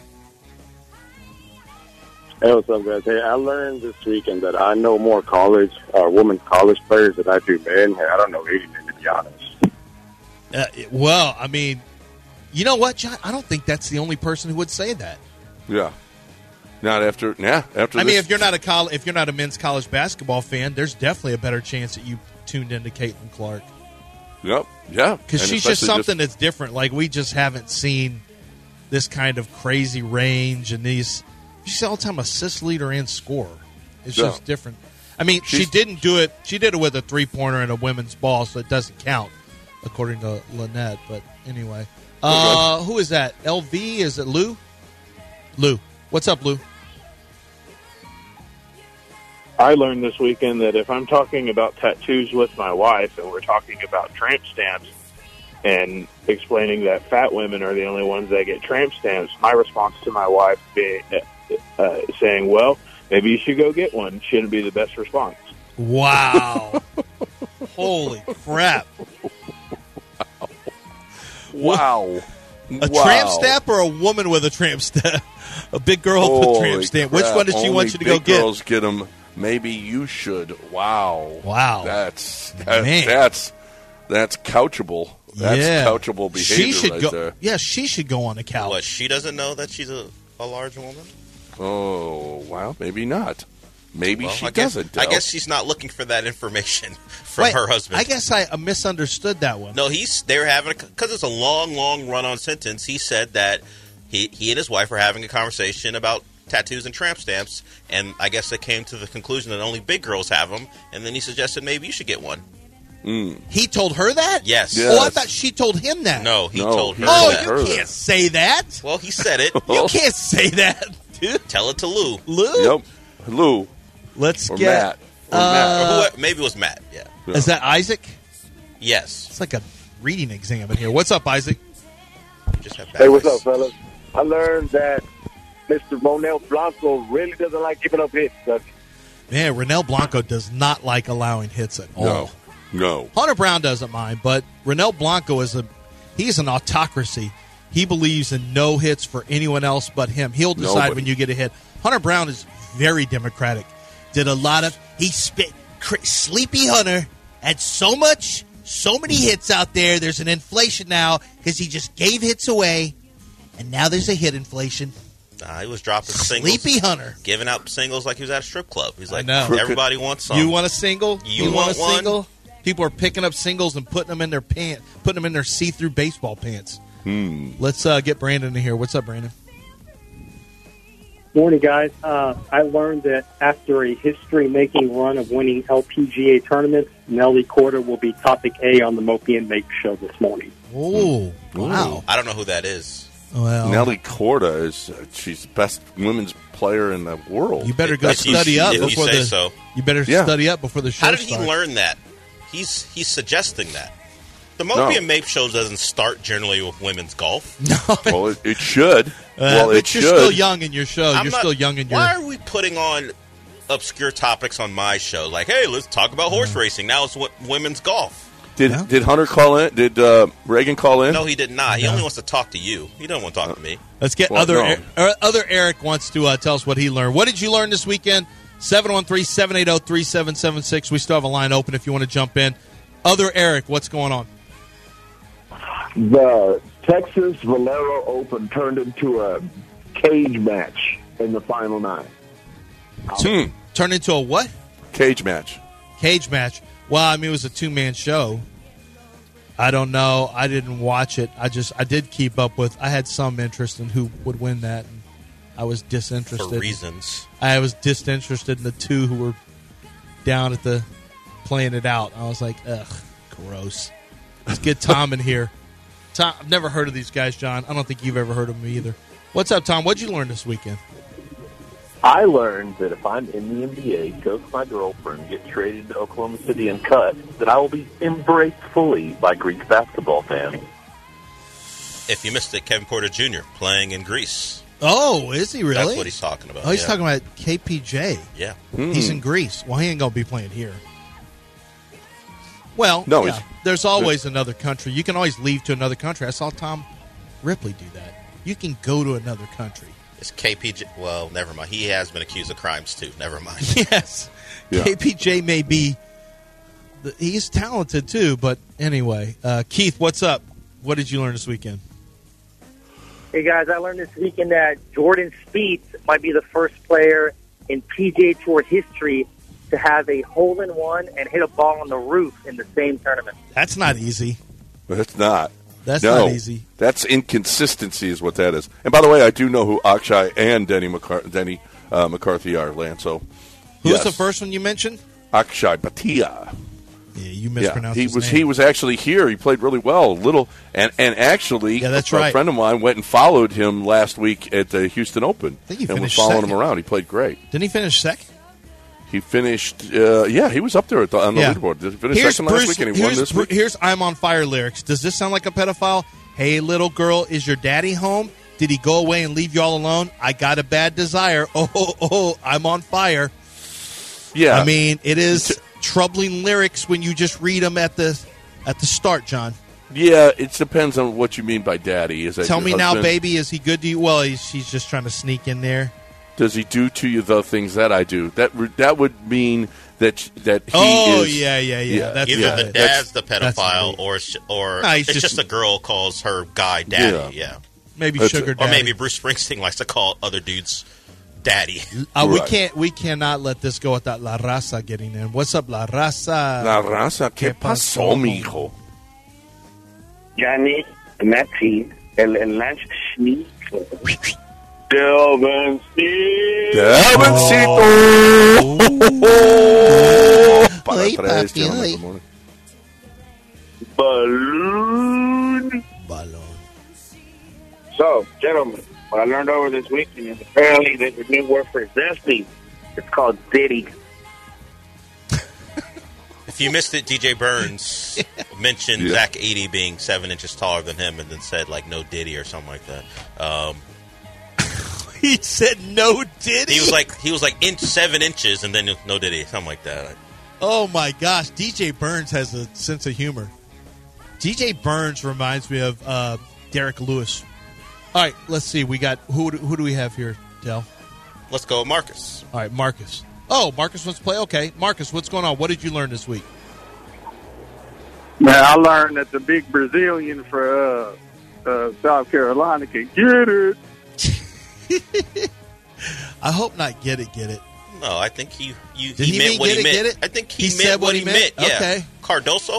Hey, what's up, guys? Hey, I learned this weekend that I know more college, uh, women college players than I do men. Hey, I don't know any men, to be honest. Uh, well, I mean, you know what, John? I don't think that's the only person who would say that. Yeah. Not after. Yeah. After. I mean, this- if you're not a coll- if you're not a men's college basketball fan, there's definitely a better chance that you tuned into Caitlin Clark. Yep. Yeah. Because And she's just especially something that's different. Like, we just haven't seen this kind of crazy range and these. She's all the time assist leader and scorer. It's Yeah. just different. I mean, she She's- didn't do it. She did it with a three pointer and a women's ball, so it doesn't count, according to Lynette. But anyway, uh, who is that? L V? Is it Lou? Lou, what's up, Lou? I learned this weekend that if I'm talking about tattoos with my wife and we're talking about tramp stamps and explaining that fat women are the only ones that get tramp stamps, my response to my wife being uh, uh, saying, well, maybe you should go get one, shouldn't be the best response. Wow. Holy crap. Wow. A Wow. tramp stamp or a woman with a tramp stamp? A big girl with a Holy tramp stamp. Which crap. one does she Only want you to big go get? girls get them. Maybe you should. Wow. Wow. That's that, Man. that's that's couchable. That's Yeah. couchable behavior She should right go. there. Yeah, she should go on the couch. What, she doesn't know that she's a, a large woman? Oh, well, maybe not. Maybe Well, she I guess, doesn't. I Del. guess she's not looking for that information from Wait, her husband. I guess I uh, misunderstood that one. No, he's they were having because it's a long, long run-on sentence. He said that he he and his wife were having a conversation about tattoos and tramp stamps, and I guess they came to the conclusion that only big girls have them. And then he suggested maybe you should get one. Mm. He told her that? Yes. Oh, I thought she told him that. No, he No, told he her. Oh, that. you can't say that. Well, he said it. You can't say that, dude. Tell it to Lou. Lou? Yep. Lou. Let's Or get. Matt. Or uh, Or who, maybe it was Matt. Yeah. Yeah. Is that Isaac? Yes. It's like a reading exam in here. What's up, Isaac? Just have Hey, what's up, fellas? I learned that Mister Ronel Blanco really doesn't like giving up hits. does he? Man, Renell Blanco does not like allowing hits at all. No. No. Hunter Brown doesn't mind, but Renell Blanco is a he's an autocracy. He believes in no hits for anyone else but him. He'll decide Nobody. when you get a hit. Hunter Brown is very democratic. Did a lot of he spit cr- Sleepy Hunter had so much so many hits out there. There's an inflation now because he just gave hits away, and now there's a hit inflation. Nah, he was dropping singles. Sleepy Hunter. Giving out singles like he was at a strip club. He's like, know. everybody wants some. You want a single? You want, want a one? single? People are picking up singles and putting them in their pants, putting them in their see-through baseball pants. Hmm. Let's uh, get Brandon in here. What's up, Brandon? Morning, guys. Uh, I learned that after a history-making run of winning L P G A tournaments, Nelly Korda will be topic A on the Mopey and Make show this morning. Oh, wow. I don't know who that is. Well, Nelly Korda is uh, she's the best women's player in the world. you better go If you- study up if you before say the. so. You better Yeah. study up before the show How did he starts. learn that? He's he's suggesting that. The Mopey No. and Mape show doesn't start generally with women's golf. Well, it, it should. Uh, well, but it you're should. still young in your show. I'm you're not- still young in your. Why are we putting on obscure topics on my show? Like, hey, let's talk about horse racing. Now it's w- women's golf. Did No. did Hunter call in? Did uh, Reagan call in? No, he did not. He No. only wants to talk to you. He don't want to talk to me. Let's get Well, other no. Er- other Eric wants to uh, tell us what he learned. What did you learn this weekend? seven one three, seven eight zero, three seven seven six. We still have a line open if you want to jump in. Other Eric, what's going on? The Texas Valero Open turned into a cage match in the final nine. Hmm. Turned into a what? Cage match. Cage match. Well, I mean, it was a two-man show. I don't know. I didn't watch it. I just I did keep up with. I had some interest in who would win that. And I was disinterested. For reasons. I was disinterested in the two who were down at the playing it out. I was like, ugh, gross. Let's get Tom in here. Tom, I've never heard of these guys, John. I don't think you've ever heard of them either. What's up, Tom? What'd you learn this weekend? I learned that if I'm in the N B A, go with my girlfriend, get traded to Oklahoma City and cut, that I will be embraced fully by Greek basketball fans. If you missed it, Kevin Porter Junior playing in Greece. Oh, is he really? That's what he's talking about. Oh, he's yeah. talking about K P J. Yeah. He's in Greece. Well, he ain't going to be playing here. Well, No, yeah, he's- there's always another country. You can always leave to another country. I saw Tom Ripley do that. You can go to another country. It's K P J. Well, never mind. He has been accused of crimes, too. Never mind. Yes. Yeah. K P J may be, he's talented too, but anyway. Uh, Keith, what's up? What did you learn this weekend? Hey, guys, I learned this weekend that Jordan Spieth might be the first player in P G A Tour history to have a hole-in-one and hit a ball on the roof in the same tournament. That's not easy. But it's not. That's no, not easy. That's inconsistency is what that is. And by the way, I do know who Akshay and Denny, McCar- Denny uh, McCarthy are, Lance. So, Who's yes. the first one you mentioned? Akshay Bhatia. Yeah, you Yeah, mispronounced he his was name. he was actually here. He played really well. Little and and actually, Yeah, that's a, right. a friend of mine went and followed him last week at the Houston Open. I think he and was finished following second. him around. He played great. Didn't he finish second? He finished. Uh, yeah, he was up there at the, on the Yeah. leaderboard. Did he finish Here's second last Bruce- week and he won here's this Bru- week? Here's I'm on fire lyrics. Does this sound like a pedophile? Hey, little girl, is your daddy home? Did he go away and leave you all alone? I got a bad desire. Oh, oh, oh I'm on fire. Yeah, I mean, it is troubling lyrics when you just read them at the at the start, John. Yeah, it depends on what you mean by daddy. Is that Tell your me now, husband? baby, is he good to you? Well, he's, he's just trying to sneak in there. Does he do to you the things that I do? That re- that would mean that that he Oh, is. yeah, yeah, yeah. That's Either yeah, the that's- dad's the that's pedophile, right. or it's- or Nah, he's it's just- just, a girl calls her guy daddy. Yeah. Yeah, Maybe That's sugar it. or daddy. maybe Bruce Springsteen likes to call other dudes daddy. Uh, we Right. can't. We cannot let this go without La Raza getting in. What's up, La Raza? La raza, ¿qué ¿Qué pasó, pasó, mijo? Johnny, Maxine, el, el Lance Schneek, Delvin Steve. Delvencito! Para Ay, tres, papi, gentlemen, ay. good morning. Balloon. Balón. So, gentlemen, what I learned over this weekend is apparently there's a new word for zesty. It's called Diddy. If you missed it, D J Burns mentioned Yeah. Zach Edey being seven inches taller than him, and then said like no Diddy or something like that. Um, He said no Diddy. he was like he was like inch seven inches, and then no Diddy, something like that. Oh my gosh, D J Burns has a sense of humor. D J Burns reminds me of uh, Derek Lewis. All right, let's see. We got who? do- Who do we have here, Del? Let's go, Marcus. All right, Marcus. Oh, Marcus wants to play. Okay, Marcus, what's going on? What did you learn this week? Man, I learned that the big Brazilian for uh, uh, South Carolina can get it. I hope not. Get it, get it. No, I think he you, Did he, he meant mean what get he it, meant. get it? I think he, He meant said what he meant. Yeah. Okay. Cardoso.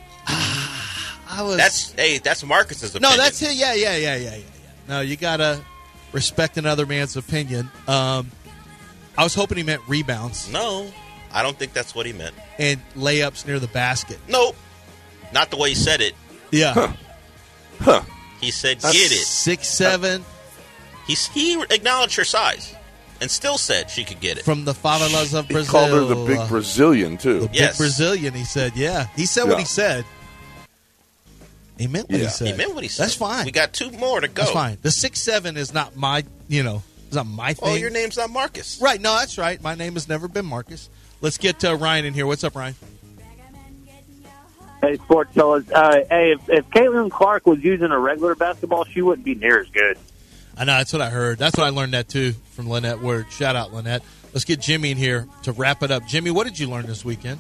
I was. That's hey, that's Marcus's opinion. No, that's it. Yeah, yeah, yeah, yeah, yeah. yeah. No, you gotta respect another man's opinion. Um, I was hoping he meant rebounds No, I don't think that's what he meant. and layups near the basket. Nope, not the way he said it. Yeah, Huh. He said, "Get it." six seven He he acknowledged her size, and still said she could get it. from the favelas of He Brazil. called her the big Uh, Brazilian, too. the big Yes. Brazilian. He said, "Yeah." He said what Yeah. he said. He meant what Yeah. he said. He meant what he said. That's fine. We got two more to go. That's fine. The six seven is not my. You know, is not my thing. Oh, your name's not Marcus. Right. No, that's right. My name has never been Marcus. Let's get uh, Ryan in here. What's up, Ryan? Hey, sports fellas. Uh, hey, if, if Caitlin Clark was using a regular basketball, she wouldn't be near as good. I know, that's what I heard. That's what I learned that, too, from Lynette Word. Shout out, Lynette. Let's get Jimmy in here to wrap it up. Jimmy, what did you learn this weekend?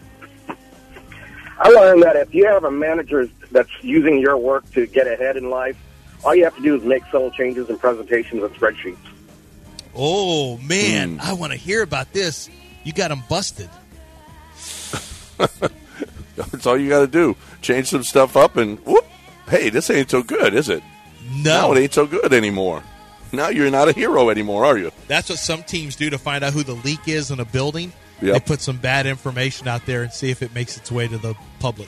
I learned that if you have a manager that's using your work to get ahead in life, all you have to do is make subtle changes in presentations and spreadsheets. Oh, man, Mm. I want to hear about this. You got them busted. That's all you got to do. Change some stuff up and, whoop, hey, this ain't so good, is it? No. No, it ain't so good anymore. Now you're not a hero anymore, are you? That's what some teams do to find out who the leak is in a building. Yep. They put some bad information out there and see if it makes its way to the public.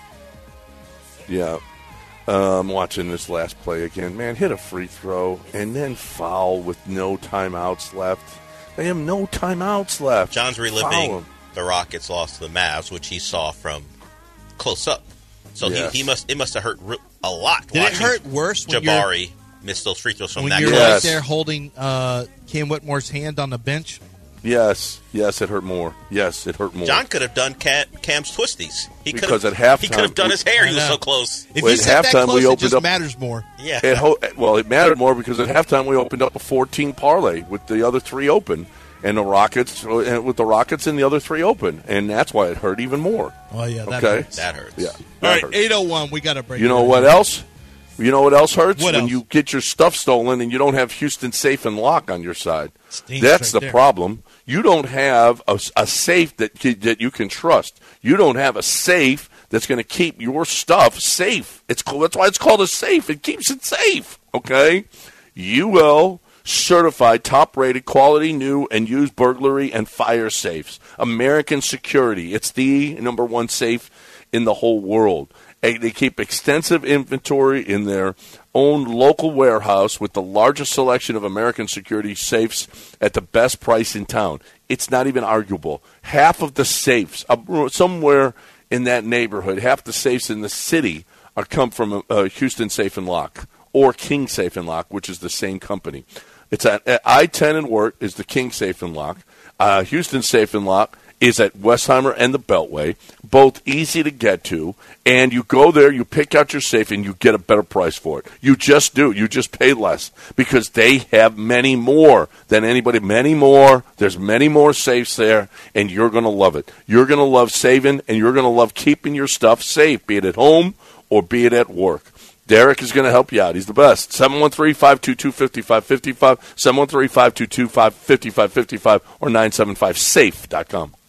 Yeah. Uh, I'm watching this last play again. Man, hit a free throw and then foul with no timeouts left. They have no timeouts left. John's Foul reliving 'em. the Rockets' loss to the Mavs, which he saw from close up. So Yes. he, he must it must have hurt re- a lot. Did it watching hurt worse when you're- Jabari missed those free throws from When that you're close. right there holding uh, Cam Whitmore's hand on the bench? Yes, yes, it hurt more. Yes, it hurt more. John could have done Cam, Cam's twisties. He could Because have, at he could have halftime- done his hair. He I was know. so close. If Well, you at sit that halftime, close, we it opened just up- matters more. Yeah. It ho- well, it mattered more because at halftime we opened up a fourteen parlay with the other three open, and the Rockets uh, with the Rockets and the other three open, and that's why it hurt even more. Oh, yeah, that okay, hurts. That hurts. Yeah. All that right, hurts. eight oh one, we got to break. You know it what down. else? You know what else hurts? What when else? you get your stuff stolen and you don't have Houston Safe and Lock on your side. Stinks That's right the there. problem. You don't have a, a safe that you- that you can trust. You don't have a safe that's going to keep your stuff safe. It's called, that's why it's called a safe. It keeps it safe. Okay, U L certified, top-rated, quality, new and used burglary and fire safes. American Security. It's the number one safe in the whole world. They keep extensive inventory in their own local warehouse with the largest selection of American Security safes at the best price in town. It's not even arguable. Half of the safes, uh, somewhere in that neighborhood, half the safes in the city are come from uh, Houston Safe and Lock or King Safe and Lock, which is the same company. It's at, at I ten and Wirt is the King Safe and Lock. Uh, Houston Safe and Lock is at Westheimer and the Beltway, both easy to get to, and you go there, you pick out your safe, and you get a better price for it. You just do. You just pay less because they have many more than anybody, many more. There's many more safes there, and you're going to love it. You're going to love saving, and you're going to love keeping your stuff safe, be it at home or be it at work. Derek is going to help you out. He's the best. seven one three, five two two, five five five five, seven one three, five two two, five five five five, or nine seven five safe dot com.